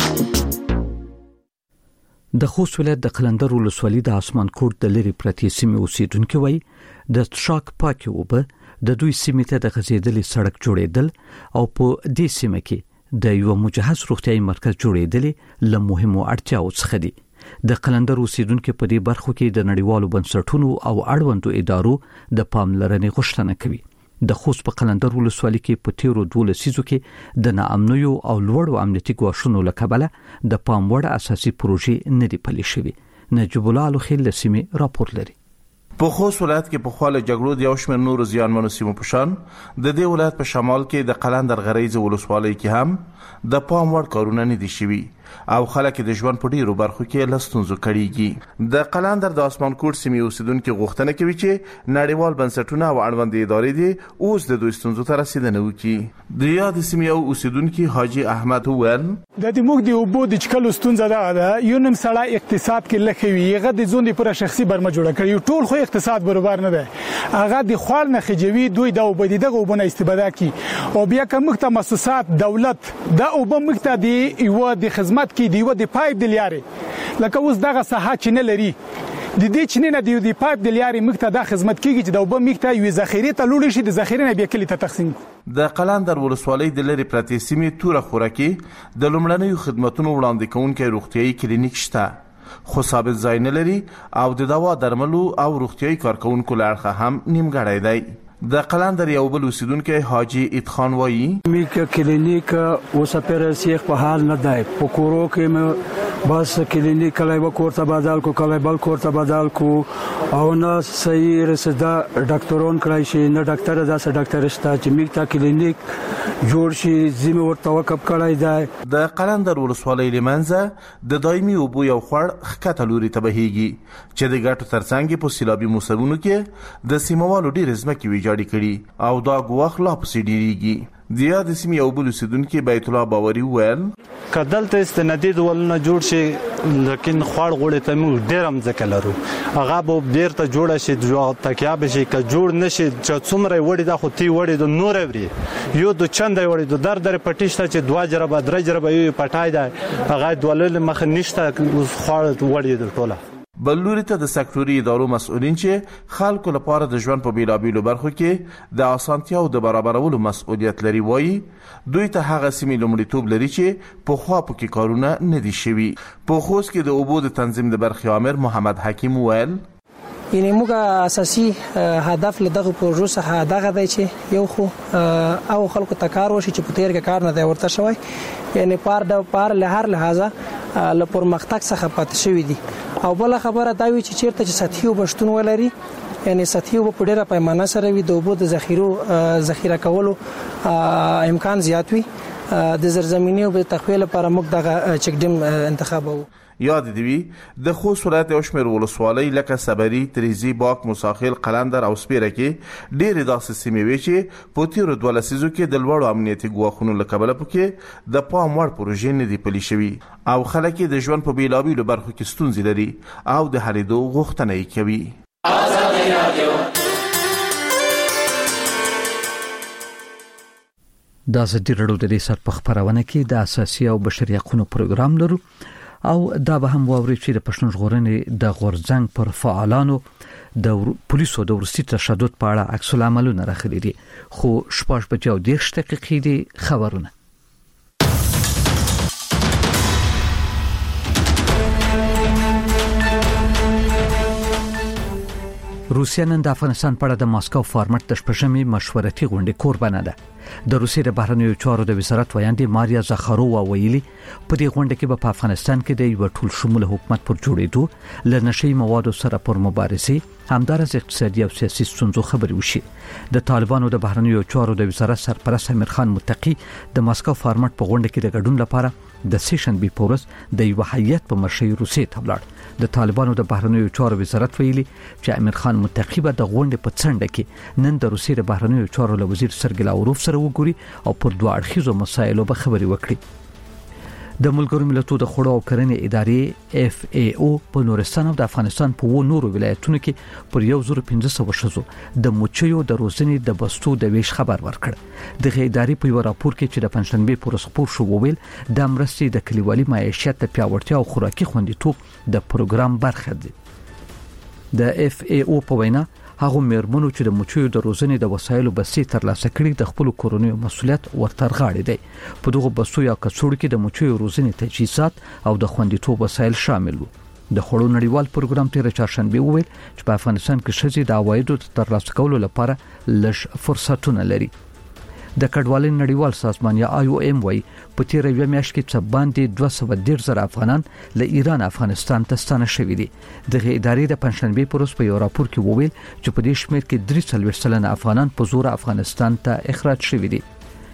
د خوست ولایت د قلندر ولسوالۍ د اسمان کوټ د لری پرتی سیمې اوسیدونکو وای د تشاک پاکي وبه د دوی سیمې ته د غزیدلې سړک جوړېدل او په دې سیمه کې د یو مجهز روغتيایي مرکز جوړېدل له مهمو اړتیاو څخه دي. د قلندر اوسیدونکو په دې برخو کې د نړیوالو بنسټونو او اړوندو ادارو د پاملرنې غوښتنه کوي. د خوست په قلندر ولسوالۍ کې په تیرو 2 لسیزو کې د ناامنیو او لوړو امنیتي ګواښونو لکبله د پام وړ اساسي پروژې نه دی پلي شوی. نجیب الله الخیل لسیمه راپور لري. په خوست ولایت کې په خاله جګړو د یو شمېر نورو زیانمنو سیمو په شان د دې ولایت په شمال کې د قلندر غریزه ولسوالۍ کې هم د پام وړ کارونه نه دي شوي او خلک د ژوند په ډیرو برخو کې لستونزو کړيږي. د قلندر د اسمان کوټ سیمې اوسیدونکو غوښتنه کوي چې نړیوال بنسټونه او اړوند ادارې دي اوس د دوی ستونزو ته رسیدنه وکړي. د یاد سیمې اوسیدونکو حاجی احمد وویل د دې موږ د اوبو د چکلو ستونزه ده یو نیم سړی اقتصاد کې لخوي هغه د ځون لپاره شخصي برمه جوړه کړی ټول خو اقتصاد برابر نه ده هغه د خوال نه خجوي دوی د اوبو دغه وبونه استفاده کوي او بیا کوم مؤسسات دولت د اوبو مخته دی یو د خدمت کې دیو د پایپ د لیاري لکه اوس دغه ساحه چې نه لري د دې چې نه دی د پایپ د لیاري مخته د خدمت کېږي چې د اوبو مخته یو ذخیره ته لوړ شي د ذخیره نه بیا کلی ته تقسیم. د قلندر ولسوالۍ د لری پرتی سیمې توره خوراکي د لومړنیو خدماتونو وړاندې کوونکې روغتيایي کلینیک شته خو ثابت ځای نه لري او د دوا درملو او روغتيایي کارکونکو لارښه هم نیمګړی دی. د قلندر یو بل اوسیدونکو حاجی اتخان وایي میک کلینیک اوس پر سیخ په حال نه دی په کورو کې بس کلینیک کله وکورته بدل کو کله بل کورته بدل کو او نه صحیح رسدا ډاکټرون کړای شي نه ډاکټر داسه ډاکټر شته چې میک تا کلینیک جوړ شي زمو ورته وکب کړای دی. د قلندر ولسوالۍ لمنځه د دایمي اوبو یو خړ خکته لوري ته بهيږي چې د ګټو ترڅنګ په سیلابي موسمونو کې د سیموالو ډیر ځمکې ویجاړي کړي او دا ګواخ لا پسې ډیریږي. د یاد سیمې یو بل اوسیدونکو بیت الله باوري وویل کدلته استنادي ولونه جوړ شي لیکن خوړ غوړې ته موږ ډیر هم ځکه لرو هغه به بیرته جوړ شي د تکیا به شي ک جوړ نشي چې څومره وړي د خو تی وړي د نور اوري یو د چند وړي د در پټیشته چې 2 جربه 3 جربه یو پټای دی هغه دولل مخ نشته خوړ وړي د ټوله. بلوري ته د سکتوري ادارو مسؤلین چې خلکو لپاره د ژوند په بیلابیلو برخو کې د اسانتیاو د برابرولو مسؤلیت لري وایي دوی ته هغه سیمې لومړیتوب لري چې په خوا پکې کارونه نه دي شوي. په خوست کې د اوبو د تنظیم د برخې امر محمد حکیم ویل یعنی موږ اساسي هدف له دغه پروژو څخه دغه دی چې یو خو او خلکو ته کار وشي چې په تیر کې کار نه دی ورته شوی یعنی پار له هر لحاظه له پرمختګ څخه پاتې شوی دي او بل خبره دا وی چې چیرته چې سطحي وبشتون ولري یعنی سطحي وب په ډیره پیمانه سره وي د اوبو د ذخیره کولو امکان زیات وي د زرزمینی او د تخویل لپاره موږ دغه چک ډیم انتخابو. یاد دی د خوست ولایت او شمیر ولسوالۍ لکه صبري، تریزی، باک، مساخیل، قلندر او سپیره کې ډېرې داسې سیمې وې چې په تیرو 2 لسیزو کې د لوړو امنیتي ګواښونو له کبله پکې د پام وړ پروژې نه دي پلي شوي او خلک د ژوند په بیلابیلو برخو کې ستونزې لري او د حلېدو غوښتنه یې کوي. د ازادي راډیو د ریسرچ په خبرونه کې د اساسي او بشري حقوقو پروګرام لرو او دا به هم ووري چې د پښتون ژغورنې د غورځنګ پر فعالانو د پولیسو د ورستي تشدد په اړه عکس العملونه راخلي دي. خو شپږ بجې او 10 دقیقې دي خبرونه. روسیا نن د افغانستان په اړه د ماسکو فارمټ د شپږمې مشورتي غونډې قربانه ده. د روسیې د بهرنیو چارو د وزارت ویاندې ماریا زخارووا ویلي په دې غونډه کې په افغانستان کې د یو ټول شمول حکومت پر جوړېدو ل نشي موادو سره پر مبارزه همدارس اقتصادي او سیاسي ستونزو خبري وشي. د طالبانو د بهرنیو چارو د وزارت سرپرست امیر خان متقی د ماسکو فارمټ په غونډه کې د ګډون لپاره د سیشن بي پورس د یو هیئت په مشرۍ روسیې ته ولاړ. د طالبانو د بهرنیو چارو وزارت ویلي چې امیر خان متقی به د غونډې په څنډه کې نن د روسیې د بهرنیو چارو له وزیر سرګی لاوروف سره وګوري او پر دوه اړخیزو مسایلو به خبري وکړي. د ملګرو ملتونو د خوړو او کرنې ادارې FAO په نورستان او د افغانستان په نورو ولایتونو کې پر 1500 شزو د مچیو د روزنې د بستو د ویش خبر ورکړ. د ادارې په یو راپور کې چې د پنځشنبه پر خبر شو ویل د مرستې د کلیوالي معیشت د پیاوړتیا او خوراکي خوندیتوب د پروګرام برخه ده. د FAO په وینا هغه مېرمنو چې د مچیو د روزنې د وسایلو بسې ترلاسه کړي د خپل کورونیو مسولیت ورترغاړي دي. په دغه بسو یا کڅوړو کې د مچیو روزنې تجهیزات او د خوندیتوب وسایل شامل وو. د خړو نړیوال پروګرام تیر چهارشنبه وویل چې په افغانستان کې شذې د عوایدو ترلاسه کولو لپاره لږ فرصتونه لري. د کډوالۍ نړیوال سازمان یا IOM وايي په تیر یو میاشت کې څه باندې 210,000 افغانان له ایران افغانستان ته ستانه شوي دي. د ادارې د پنځشنبه پر ورځ په یو راپور کې وویل چې په دې شمېر کې 43% افغانان په زور افغانستان ته اخراج شوي دي.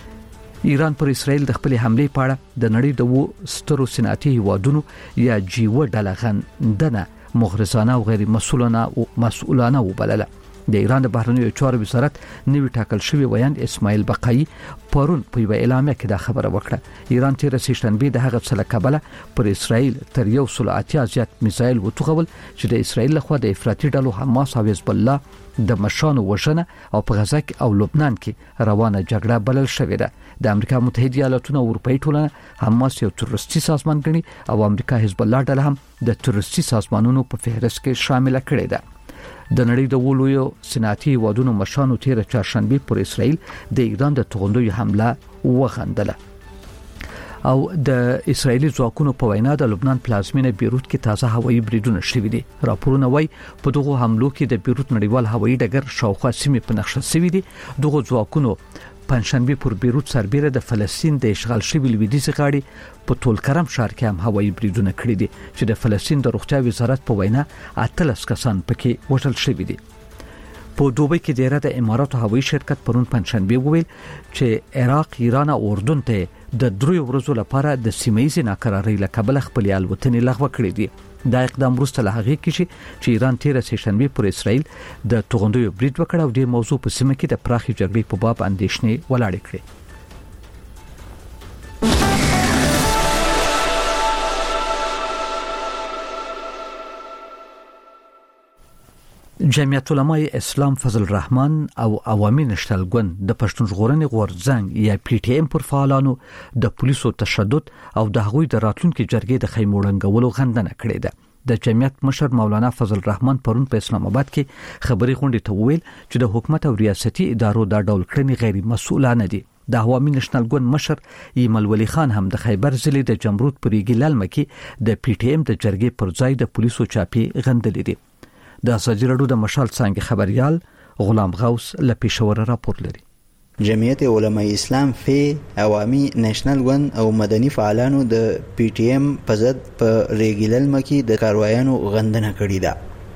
ایران پر اسرائیل د خپل حمله په اړه د نړۍ د سترو صنعتي هیوادونو یا G7 ډله غندنه مغرضانه او غیر مسؤلانه وبلله. د ایران د بهرنیو چارو وزارت نوی ټاکل شوی ویاند اسماعیل بقایی پرون په یو اعلامیه کې دا خبره وکړه. ایران تیر سهشنبه د هغه څه کبله پر اسرائیل تر 180 زیات میزایل وتوغول چې د اسرائیل لخوا د افراطي ډلو حماس او حزب الله د مشانو وژنه او په غزه او لبنان کې روانه جګړه بلل شوې ده. د امریکا متحده ایالاتونو او اروپאי ټولنه حماس یو تروریستي سازمان ګڼي او امریکا حزب الله ډله هم د تروریستي سازمانونو په فهرست کې شامل کړي ده. د نړۍ د ولویو صنعتي هیوادونو مشانو تیر چهارشنبه پر اسرائیل د ایران د توغندوی حمله وغندله. او د اسرایلی ځواکونو په وینا د لبنان پلازمینه بیروت کې تازه هوایي بریدونه شوي دي. راپورونه وايي په دغه حملو کې د بیروت نړیوال هوایي ډګر شاوخوا سیمې په نقشه شوي دي. دغه ځواکونو پنځشنبه پر بیروت سربېره د فلسطین د اشغال شوی لویدیځ غاړي په تولکرم ښار کې هم هوایي بریدونه کړي دي چې د فلسطین د روغتیا وزارت په وینا 18 کسان پکې وژل شوي دي. په دوبۍ کې د ایران د اماراتو هوایي شرکت پرون پنځشنبه وویل چې عراق، ایران او اردن ته د 3 ورځو لپاره د سیمایي ناکرارۍ له کبله خپل الوتنې لغوه کړې دي. دا اقدام وروسته له هغې کې چې ایران تیر سهشنبه پر اسرائیل د توغندوی برید وکړ او د موضوع په سیمه کې د پراخي جګړې په باب اندېښنې ولاړې کړې. جمعیت علماء اسلام فضل الرحمن او عوامي نشنل ګوند د پښتون ژغورنې غورځنګ یا PTM پر فعالانو د پولیسو تشدد او د هغوی د راتلونکو جرګې د خیموړنګولو غندنه کړې ده. د جمعیت مشر مولانا فضل الرحمن پرون په اسلام آباد کې خبري غونډې ته وویل چې د حکومت او ریاستي ادارو د ډول کړنې غیر مسؤلانه دي. د عوامي نشنل ګوند مشر ایمل ولی خان هم د خیبر ضلع د جمرود پرېګي لالمه کې د PTM د جرګې پر ځای د پولیسو چاپی غندلې دي. د ازادي راډیو د مشال څنګه خبريال غلام غوث له پېښور راپور لري. جمعیت علماء اسلام فی عوامي نېشنل ګوند او مدني فعالانو د PTM په ضد په ریګیلل مکی د کاروایانو غندنه کړې ده.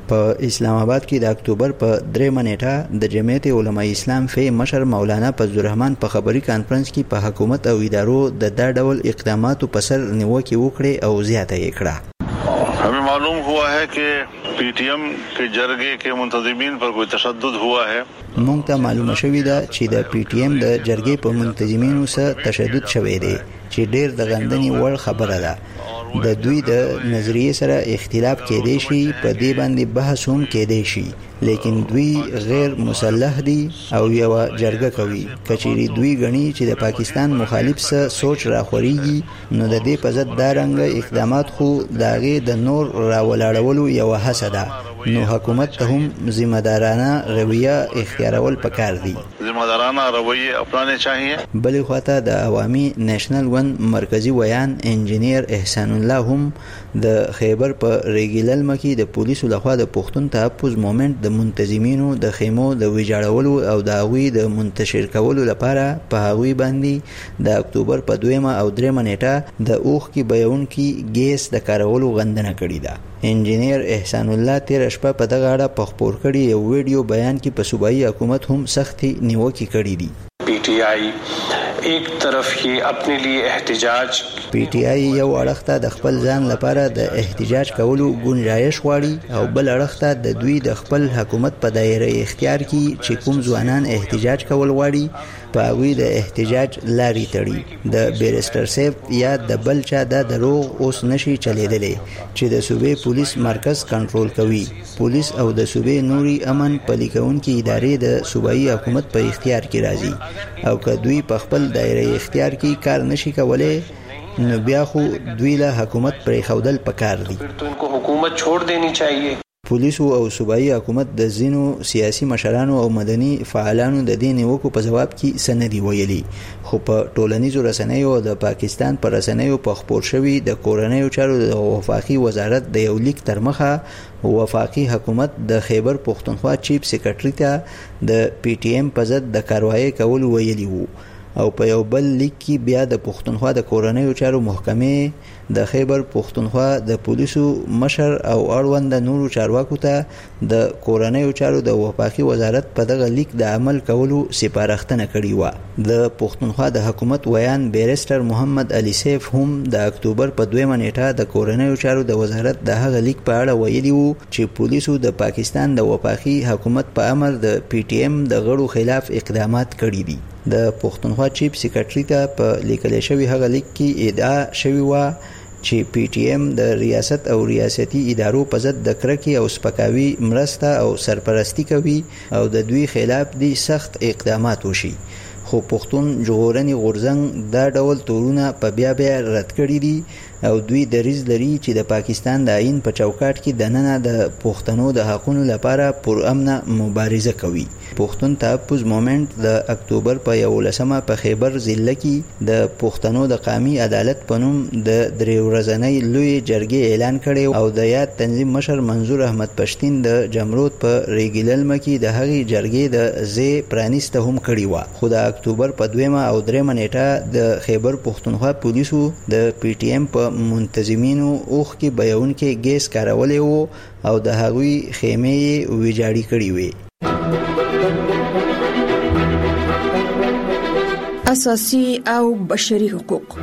په اسلام آباد کې د اکتوبر په 3 نیټه د جمعیت علماء اسلام فی مشر مولانا فضل الرحمن په خبري کانفرنس کې په حکومت او ادارو د دا ډول اقداماتو په سر نیوکه وکړه او زیاته یې کړه. हमें मालूम हुआ है कि पीटीएम के जरगे के मुंतजिमीन पर कोई तशद्दुद हुआ है. مونږ ته معلومه شوې ده چې د پی ټی ایم د جرګې په منتظمینو سره تشدد شوی دی چې ډېر د غندنې وړ خبره ده. د دوی د نظریې سره اختلاف کېدای شي، په دې باندې بحث هم کېدای شي، لیکن دوی غیر مسلح دي او یو جرګه کوي. کچېری دوی غني چې د پاکستان مخالف سره سوچ راخوريږي نو د دې په ضد دا رنګ اقدامات خو داغه د نور راولاړولو یو هڅه ده. نو حکومت ته هم ذمہ دارانه رویه اختیارول پکار دي. ذمہ دارانه رویه اپنانے چاہیے. بلې خواته د عوامي نېشنل ون مرکزی ویان انجینیر احسان الله هم د خیبر په ریګیلل مکی د پولیسو لخوا د پښتون تحفظ مومنت د منتظمینو د خیمو د ویجاړولو او د هغوی د منتشر کولو لپاره په هغوی باندې د اکتوبر په 2 او 3 نیټه د اوخ کې بیون کې ګیس د کارولو غندنه کړې ده. انجینیر احسان الله تیر شپه په دغه اړه په خپور کړي یو ویډیو بیان کې په صوبایي حکومت هم سختي نیوکې کړې دي. پی ٹی آئی ایک طرف یہ اپنے لیے احتجاج پی ټی آی یو اړخ ته د خپل ځان لپاره د احتجاج کولو گنجائش غواړي او بل اړخ ته د دوی د خپل حکومت په دایره اختیار کې چې کوم ځوانان احتجاج کول غواړي په هغوی د احتجاج لارې تړي. د بیرسټر سیف یا د بل چا د دروغ اوس نشي چلیدلی چې د صوبې پولیس مرکز کنټرول کوي. پولیس او د صوبې نوري امن پلي کوونکي ادارې د صوبایي حکومت په اختیار کې راځي او که دوی په خپل دایره اختیار کې کار نشي کولای نو بیا خو دوی له حکومت پرې خودل پکار دي. تو ان کو حکومت چھوڑ دینی چاہیے. پولیسو او صوبایي حکومت د زینو سیاسي مشرانو او مدني فعالانو د دې نیوکو په جواب کې سندي ویلي، خو په ټولنیزو رسنیو او د پاکستان پر رسنیو په خبر شوی د کورنیو چارو د وفاقي وزارت د یو لیک تر مخه وفاقي حکومت د خیبر پښتونخوا چیف سیکریټری ته د پی ټی ایم په ضد د کاروایی کول ویلي وو او په یو بل لیک کې بیا د پښتونخوا د کورنیو چارو محکمې د خیبر پښتونخوا د پولیسو مشر او اړوند نورو چارواکو ته د کورنیو چارو د وفاقي وزارت په دغه لیک د عمل کولو سپارښتنه کړې و. د پښتونخوا د حکومت ویان بیرسټر محمد علي سیف هم د اکتوبر په 2 نیټه د کورنیو چارو د وزارت د هغه لیک په اړه ویلي وو چې پولیسو د پاکستان د وفاقي حکومت په امر د پی ټی ایم د غړو خلاف اقدامات کړي دي. د پښتونخوا چیف سیکریټری ته په لیکل شوی هغه لیک کې ادعا شوی و چې پی ټی ایم د ریاست او ریاستي ادارو په ضد د کرکې او سپکاوي مرسته او سرپرستی کوي او د دوی خلاف دي سخت اقدامات وشي. خو پښتون ژغورنې غورځنګ دا ډول تورونه په بیا رد کړي دي او دوی دریځ لري چې د پاکستان د آئین په چوکاټ کې دننه د پښتنو د حقوقو لپاره پرامنه مبارزه کوي. پښتون تحفظ مومنت د اکتوبر په 11 په خیبر ضلع کې د پښتنو د قومي عدالت په نوم د 3 ورځنۍ لوی جرګې اعلان کړي او د یاد تنظیم مشر منظور احمد پښتين د جمرود په ریګیلل مکی د هغې جرګې د زی پرانیسته هم کړي و. خو د اکتوبر په 2 او 3 نیټه د خیبر پښتونخوا پولیسو د پی ټی ایم په منتظمینو اوخ کې بیون کې ګیس کارولې وو او د هغوی خیمې ویجاړې کړې وې. اساسي او بشري حقوق.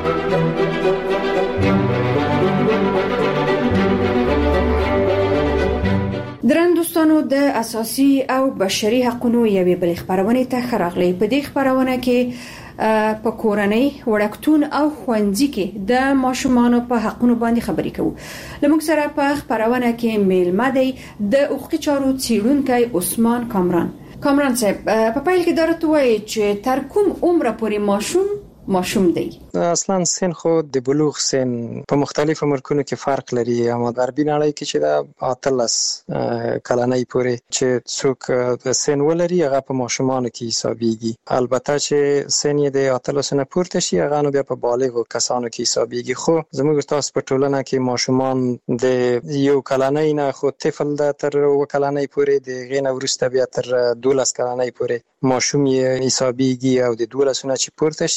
درن دوستانو د اساسي او بشري حقوقو یوې بل خبرونه ته خراغلي. په دې خبرونه کې په کورنۍ وړکتون او خوندزي کې د ماشومان په حقوقو باندې خبرې کوو. لمونږ سره په خبرونه کې میلمه دی د حقوقي چارو څیړونکی عثمان کامران صاحب. په پیل کې درته وایي چې تر کوم عمر پورې ماشوم دی؟ اصلا سن خو د بلوغ سن په مختلفو ملکونو کې فرق لري. اما د غربي نړۍ کې چې د 18 کلنۍ پورې چې څوک د سن ولري هغه په ماشومانو کې حسابيږي. البته چې سن یې د 18 نه پورته شي هغه نو بیا په بالغو کسانو کې حسابيږي. خو زموږ تاسو په ټولنه کې ماشومان د یو کلنۍ نه خو طفل د تر و کلنۍ پورې د غینه ورسته بیا تر 12 کلنۍ پورې ماشوم یې حسابيږي او د 12 نه چې پورته شي بیا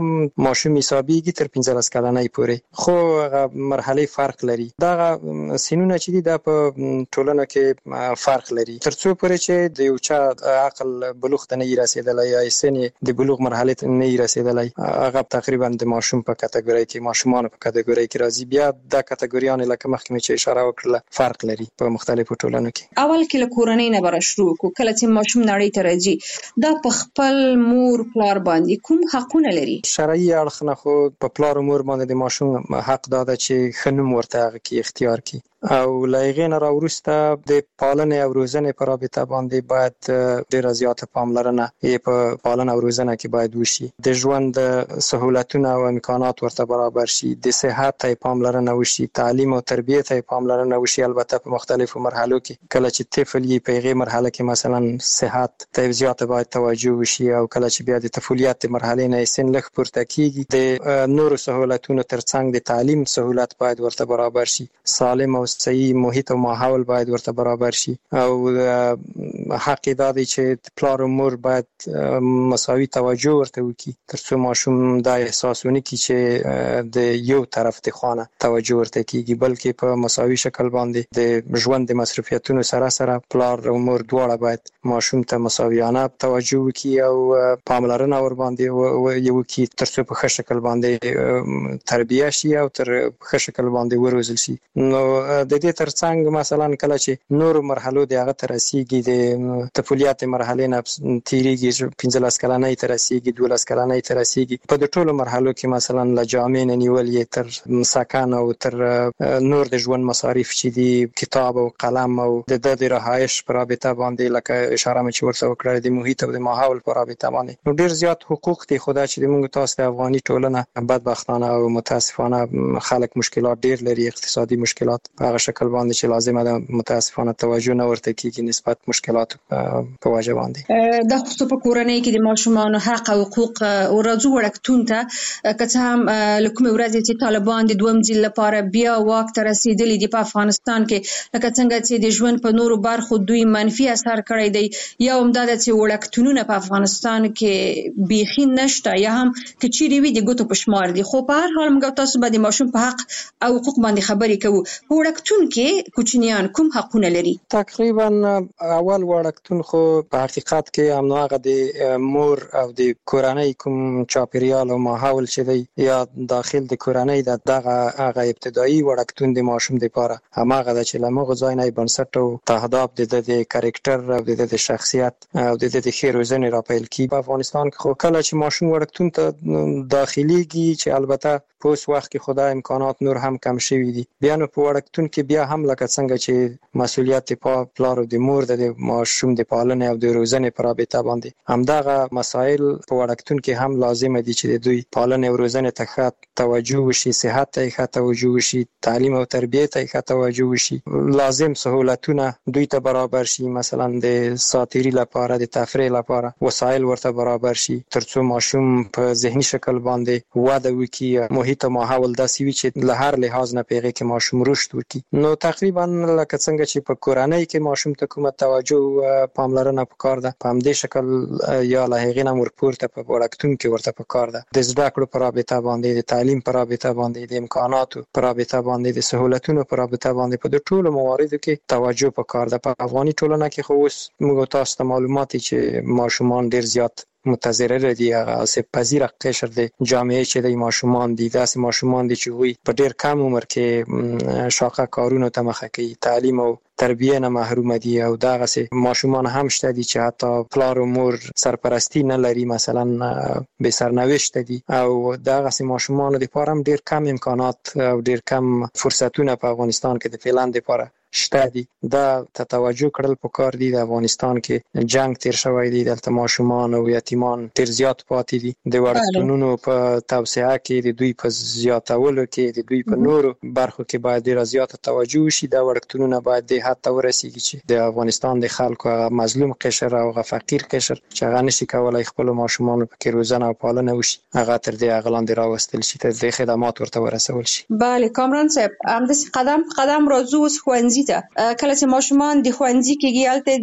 هم ماشوم حسابيږي تر 15 کلنۍ پورې، خو هغه مرحله فرق لري. دا سنونه چې دي د په ټولنه کې فرق لري ترڅو پورې چې د یو چا عقل بلوغ ته نه رسیدلی یا سن د بلوغ مرحله ته نه رسیدلی، هغه تقریبا د ماشوم په کټګوري کې، ماشومان په کټګوري کې راځي. بیا د کټګوریانو لکه مخکې چې اشاره وکړه فرق لري په مختلفو ټولنو کې. اول کې له کورنۍ نه بر شروع کو، کله چې ماشوم نړۍ ته راځي دا په خپل مور پلار باندې کوم حقونه لري؟ شرعي اړخ نه خو په پلار او مور باندې د ماشوم حق داده چې خنوم ورته هغه کې اختیار کړي او لایغین را ورسته د پالنې او روزنې په رابطه باندې باید ډیره زیاته پاملرنه په پالنه او روزنه کې باید وشي. د ژوند سہولتونه او امکانات ورته برابر شي، د صحت ته پاملرنه وشي، تعلیم او تربیه ته پاملرنه وشي. البته په مختلفو مرحلو کې کله چې طفل یې په هغه مرحله کې مثلا صحت ته زیاته باید توجه وشي او کله چې بیا د طفولیت مرحله نه سن لږ پورته کیږي د نورو سہولتونو ترڅنګ د تعلیم سہولت باید ورته برابر شي. سالم او صحیح محیط او ماحول باید ورته برابر شي او حق دا دی چې پلار او مور باید مساوي توجه ورته وکړي ترڅو ماشوم دا احساس ونه کړي چې د یو طرف د خانه توجه ورته کیږي، بلکې په مساوي شکل باندې د ژوند د مصرفیتونو سره سره پلار او مور دواړه باید ماشوم ته مساویانه توجه وکړي او پاملرنه ور باندې یو کې ترڅو په ښه شکل باندې تربیه شي او تر ښه شکل باندې وروزل شي. نو د دې ترڅنګ مثلا کله چې نور مرحلو د هغه ترسيږي د طفولیت مرحله نه تیریږي 15 کلنۍ ترسيږي 12 کلنۍ ترسيږي، په د ټولو مرحلو کې مثلا لجامع نیول یې تر سکن او تر نور د ژوند مصارف چې دي کتاب او قلم او د رهایش پر رابطه باندې لکه اشاره مې ورته وکړه د محیط او د ماحول پر رابطه باندې نو ډیر زیات حقوق دي. خدای چې موږ تاسو د افغاني ټولنه بدبختانه او متاسفانه خلک مشکلات ډیر لري، اقتصادي مشکلات هغه شکل باندې چې لازمه ده متاسفانه توجه نه ورته کیږي نسبت مشکلات په وجه باندې. د خصوص په کورنۍ کې د ماشومان حق او حقوق او راځو وړکتون ته که هم لکه ورځ چې طالبان د دوم ځل لپاره بیا واک ته رسیدلي دي په افغانستان کې، لکه څنګه چې د ژوند په نورو برخو دوی منفي اثر کړی دی، یا هم دا چې وړکتونونه په افغانستان کې بیخي نشته یا هم کې چیرې وي د ګوتو په شمار دي. خو په هر حال موږ تاسو به د ماشوم په حق او حقوق باندې خبرې کوو. په وړکتون کې کوچنیان کوم حقونه لري؟ تقریبا اول وړکتون خو په حقیقت کې هماغه د مور او د کورنۍ کوم چاپیریال او ماحول چې دی یا داخل د کورنۍ دغه هغه ابتدایي وړکتون د ماشوم لپاره هماغه د چې لمغه ځای نه بنسټ او تهداب د کریکټر او د شخصیت او د ښه روزنې راپیل کی. په افغانستان کې خو کله چې ماشوم وړکتون ته داخليږي چې البته په اوس وخت کې خدای امکانات نور هم کم شوي دي، بیا نو په وړکتون کې بیا هم لکه څنګه چې مسؤلیت په پلار او د مور د ماشوم د پالنې او د روزنې په رابطه باندې همدغه مسائل په وړکتون کې هم لازم دي چې د دوی پالنې او روزنې ته ښه توجه وشي، صحت ته ښه توجه وشي، تعلیم او تربیه ته ښه توجه وشي، لازم سہولتونه دوی ته برابر شي، مثلا د ساتیری لپاره د تفریح لپاره وسایل ورته برابر شي ترڅو ماشوم په ذهني شکل باندې وده وکړي، محیط او ماحول داسې وي چې له هر لحاظ نه پیغه کې ماشوم رشد وکړي. نو تقریبا لکه څنګه چې په کورنۍ کې ماشوم ته کومه توجه پاملرنه پکار ده، په همدې شکل یا له هغې نه ورپورته په وړکتون کې ورته پکار ده د زده کړو په رابطه باندې، د تعلیم په رابطه باندې، د امکاناتو په رابطه باندې، د سہولتونو په رابطه باندې په ټولو مواردو کې توجه پکار ده. په افغاني ټولنه کې خو اوس موږ تاسو ته معلومات چې ماشومان ډیر زیات متضرر دي، هغه آسیب پذیر قشر د جامعه چې د ماشومان دي، داسې ماشومان دي چې وي په ډیر کم عمر کې شاقه کارونو ته مخه کوي، تعلیم او تربیه نه محروم دي او دغه سه ماشومان هم شته دي چې حتی پلار او مور سرپرستی نه لري، مثلا به سرنوشت دي او دغه سه ماشومان لپاره هم ډیر کم امکانات او ډیر کم فرصتونه په افغانستان کې د فعلان لپاره شته دي. دا توجه کړل پکار دي. د افغانستان کې جنگ تیر شوی دی، دلته ماشومان او یتیمان ډیر زیات پاتې دي. د وړکتونونو په توسعه کې د دوی په زیاتولو کې د دوی په نورو برخو کې باید ډیر زیات توجه وشي. د وړکتونونو باید د هر حد ته ورسیږي چې د افغانستان د خلکو هغه مظلوم قشر او هغه فقیر قشر چې هغه نشي کولای خپل ماشومان په کې روزنه او پالنه وشي هغه تر دې اغلاندې راوستل شي تر دې خدمات ورته ورسول شي. بله کامران صاحب همداسې قدم په قدم راځو اوس ښوونځي ته. کله چې ماشومان د ښوونځي کېږي هلته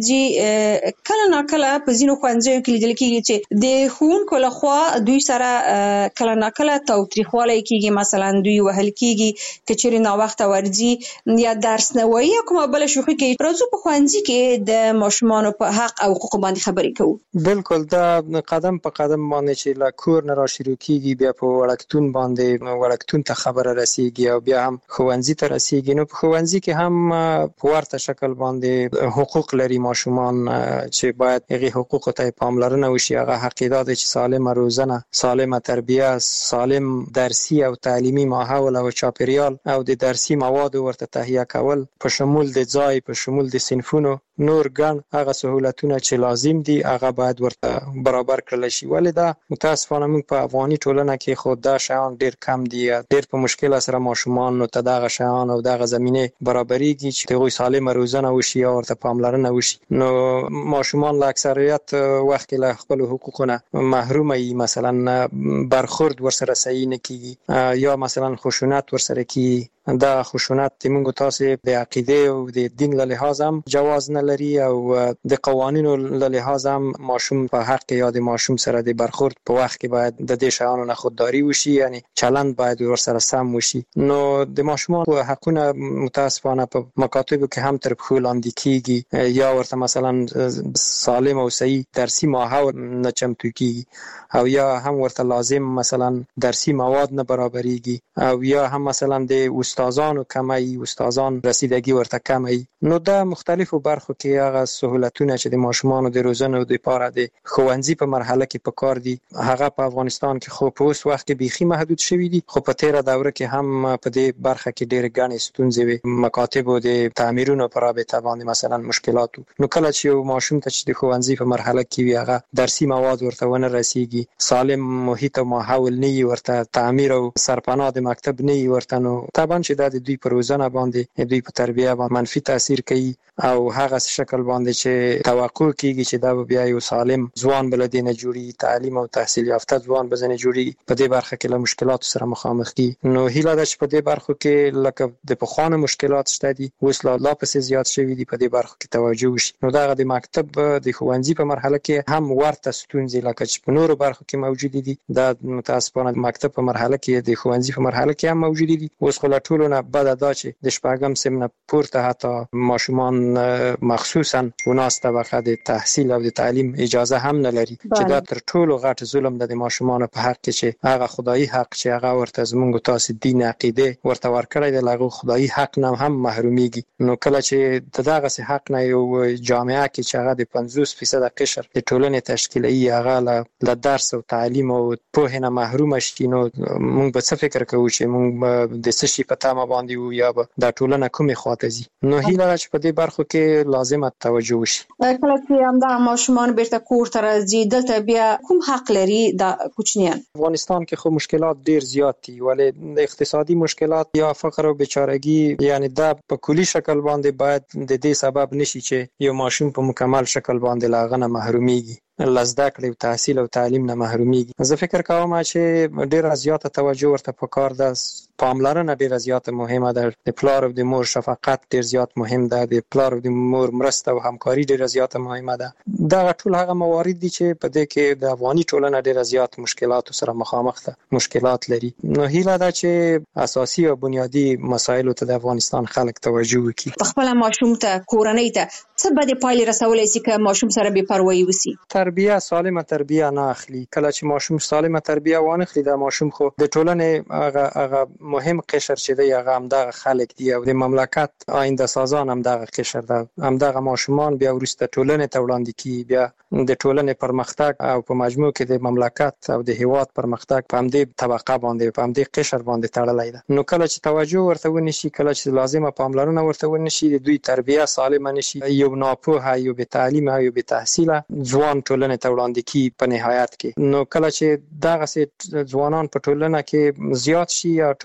ځي کله ناکله په ځینو ښوونځیو کې لیدل کېږي چې د ښوونکو لخوا دوی سره کله ناکله تاوتریخوالی کېږي، مثلا دوی وهل کېږي که چېرې ناوخته ورځي یا درس نه وایي یا کومه بله شوخي کوي. راځو په ښوونځي کې د ماشومانو په حق او حقوقو باندې خبرې کوو. بالکل دا قدم په قدم باندې چې له کور نه را شروع کېږي بیا په وړکتون باندې وړکتون ته خبره رسیږي او بیا هم ښوونځي ته رسیږي. نو په ښوونځي کې هم په ورته شکل باندې حقوق لري ماشومان چې باید هغې حقوقو ته پاملرنه وشي. هغه حق دا دی چې سالمه روزنه، سالمه تربیه، سالم درسي او تعلیمي ماحول او چاپیریال او د درسي موادو ورته تهیه کول په شمول د ځای، په شمول د صنفونو نور ګڼ هغه سهولتونه چې لازم دي هغه باید ورته برابر کړل شي. ولې دا متاسفانه موږ په افغاني ټولنه کې خو دا شیان ډیر کم دي، ډیر په مشکل سره ماشومان ته دغه شیان او دغه زمینه برابرېږي چې هغوی سالمه روزنه وشي او ورته پاملرنه وشي. نو ماشومان له اکثریت وخت له خپل حقوقو نه محروم وي، مثلا برخورد ورسره صحیح نه کیږي یا مثلا خشونت ورسره کیږي. دا خشونت د موږ تاسو د عقیده او د دین له لحاظ هم جواز نه لري او د قوانینو له لحاظ هم ماشوم په حق یا د ماشوم سره د برخورد په وخت کې باید د دې شیانو نه خودداري وشي، یعنی چلند باید ورسره سم وشي. نو د ماشومان حقونه متاسفانه په مکاتبو کې هم تر پښو لاندې کیږي یا ورته مثلا سالم او صحیح درسي ماحول نه چمتو کیږي او یا هم ورته لازم مثلا درسي مواد نه برابرېږي او یا هم مثلا د استادانو کمی، استادان رسیدگی ورته کمی. نو دا مختلفو برخو کې هغه سهولتونه چې د ماشومانو د روزنې او د لپاره د ښوونځي په مرحله کې پکار دي هغه په افغانستان کې خو په اوس وخت کې بیخي محدود شوي دي، خو په تیره دوره کې هم په دې برخه کې ډېرې ګڼې ستونزې وي، مکاتبو د تعمیرونو په رابطه باندې مثلا مشکلات. نو کله چې یو ماشوم ته چې د ښوونځي په مرحله کې وي هغه درسي مواد ورته ونه رسیږي، سالم محیط او ماحول نه وي ورته تعمیر او سرپناه د مکتب نه وي ورته، نو طبعا چې دا د دوی په روزنه باندې دوی په تربیه باندې منفي تاثیر کوي او هغه شکل باندې چې توقع کیږي چې دا بیا یو سالم ځوان بلدي نه جوړي، تعلیم او تحصیل یافته ځوان بزنه جوړي، په دې برخه کې له مشکلات سره مخامخ دي. نو هیله ده چې په دې برخه کې لکه د پخوانو مشکلات شته دي اوس لا پسې زیات شوي دي، په دې برخه کې توجه وشي. نو دا د مکتب د ښوونځي په مرحله کې هم ورته ستونزې لکه چې په نورو برخو کې موجود دي، دا متاسفانه مکتب په مرحله کې د ښوونځي په مرحله کې هم موجود دي. اوس خو لا ټولو نه بد دا چې د شپږم سم نه پورته حتی ماشومان مخصوصا وناس طبقه د تحصیل او د تعلیم اجازه هم نه لري چې دا تر ټولو غټ ظلم د ماشومان په حق کې چې هغه خدایي حق چې هغه ورته زمونږ تاسو دین عقیده ورته ورکړی دی هغه خدایي حق نه هم محرومیږي. نو کله چې دغه حق نه یو جامعه کې چې هغه د 50% قشر د ټولنې تشکیلي هغه له درس او تعلیم او په نه محروم شي، نو موږ به څه فکر کوو چې موږ د څه شي په تمه باندې یا د ټولنه کومه خواته ځي. نو هیله چې په دې برخو کې لازمه توجه وشي. کله چې همدا ماشومان بیرته کور ته راځي دلته بیا کوم حق لري د کوچنیان؟ افغانستان کې خو مشکلات ډیر زیات دي، ولې د اقتصادي مشکلات یا فقر او بیچارهګي یعنی دا په کلی شکل باندې باید د دې سبب نشي چې یو ماشوم په مکمل شکل باندې لاغنه محرومیږي، لزده کړي تحصیل او تعلیم نه محرومیږي. زه فکر کوم چې ډیره زیاته توجه ورته پکار ده، پاملرنه ډیره زیاته مهمه ده، د پلار او د مور شفقت ډیر زیات مهم ده، د پلار او د مور مرسته او همکاري ډیره زیاته مهمه ده. دا ټول هغه موارد دي چې په دې کې د افغاني ټولنه ډیره زیات مشکلات سره مخامخ ده، مشکلات لري. نو هیله ده چې اساسي او بنیادی مسایلو ته د افغانستان خلک توجه وکړي. خپل ماشوم ته کورنۍ ته څه بده پایلې رسولای شي که ماشوم سره بې پروايي وسی؟ تربیه سالمه تربیه نه اخلي. کله چې ماشوم سالمه تربیه وانه اخلي دا ماشوم خو د ټولنې هغه مهم قشر چې دی هغه همدغه خلک دی او د مملکت آینده سازان همدغه قشر ده. همدغه ماشومان بیا ورسته ټولنې ته وړاندې کی، بیا د ټولنې پرمختګ او په مجموع کې د مملکت او د هیواد پرمختګ په همدې طبقه باندې په همدې قشر باندې تړلې ده. نو کله چې توجه ورته ونشي، کله چې لازمه پاملرنه ورته ونشي، د دوی تربیه سالمه نشي، یو ناپوهه یو به تعلیم او یو به تحصیل ځوان ټولنې ته وړاندې کی په نهایت کې. نو کله چې دغه ځوانان په ټولنه کې زیات شي یا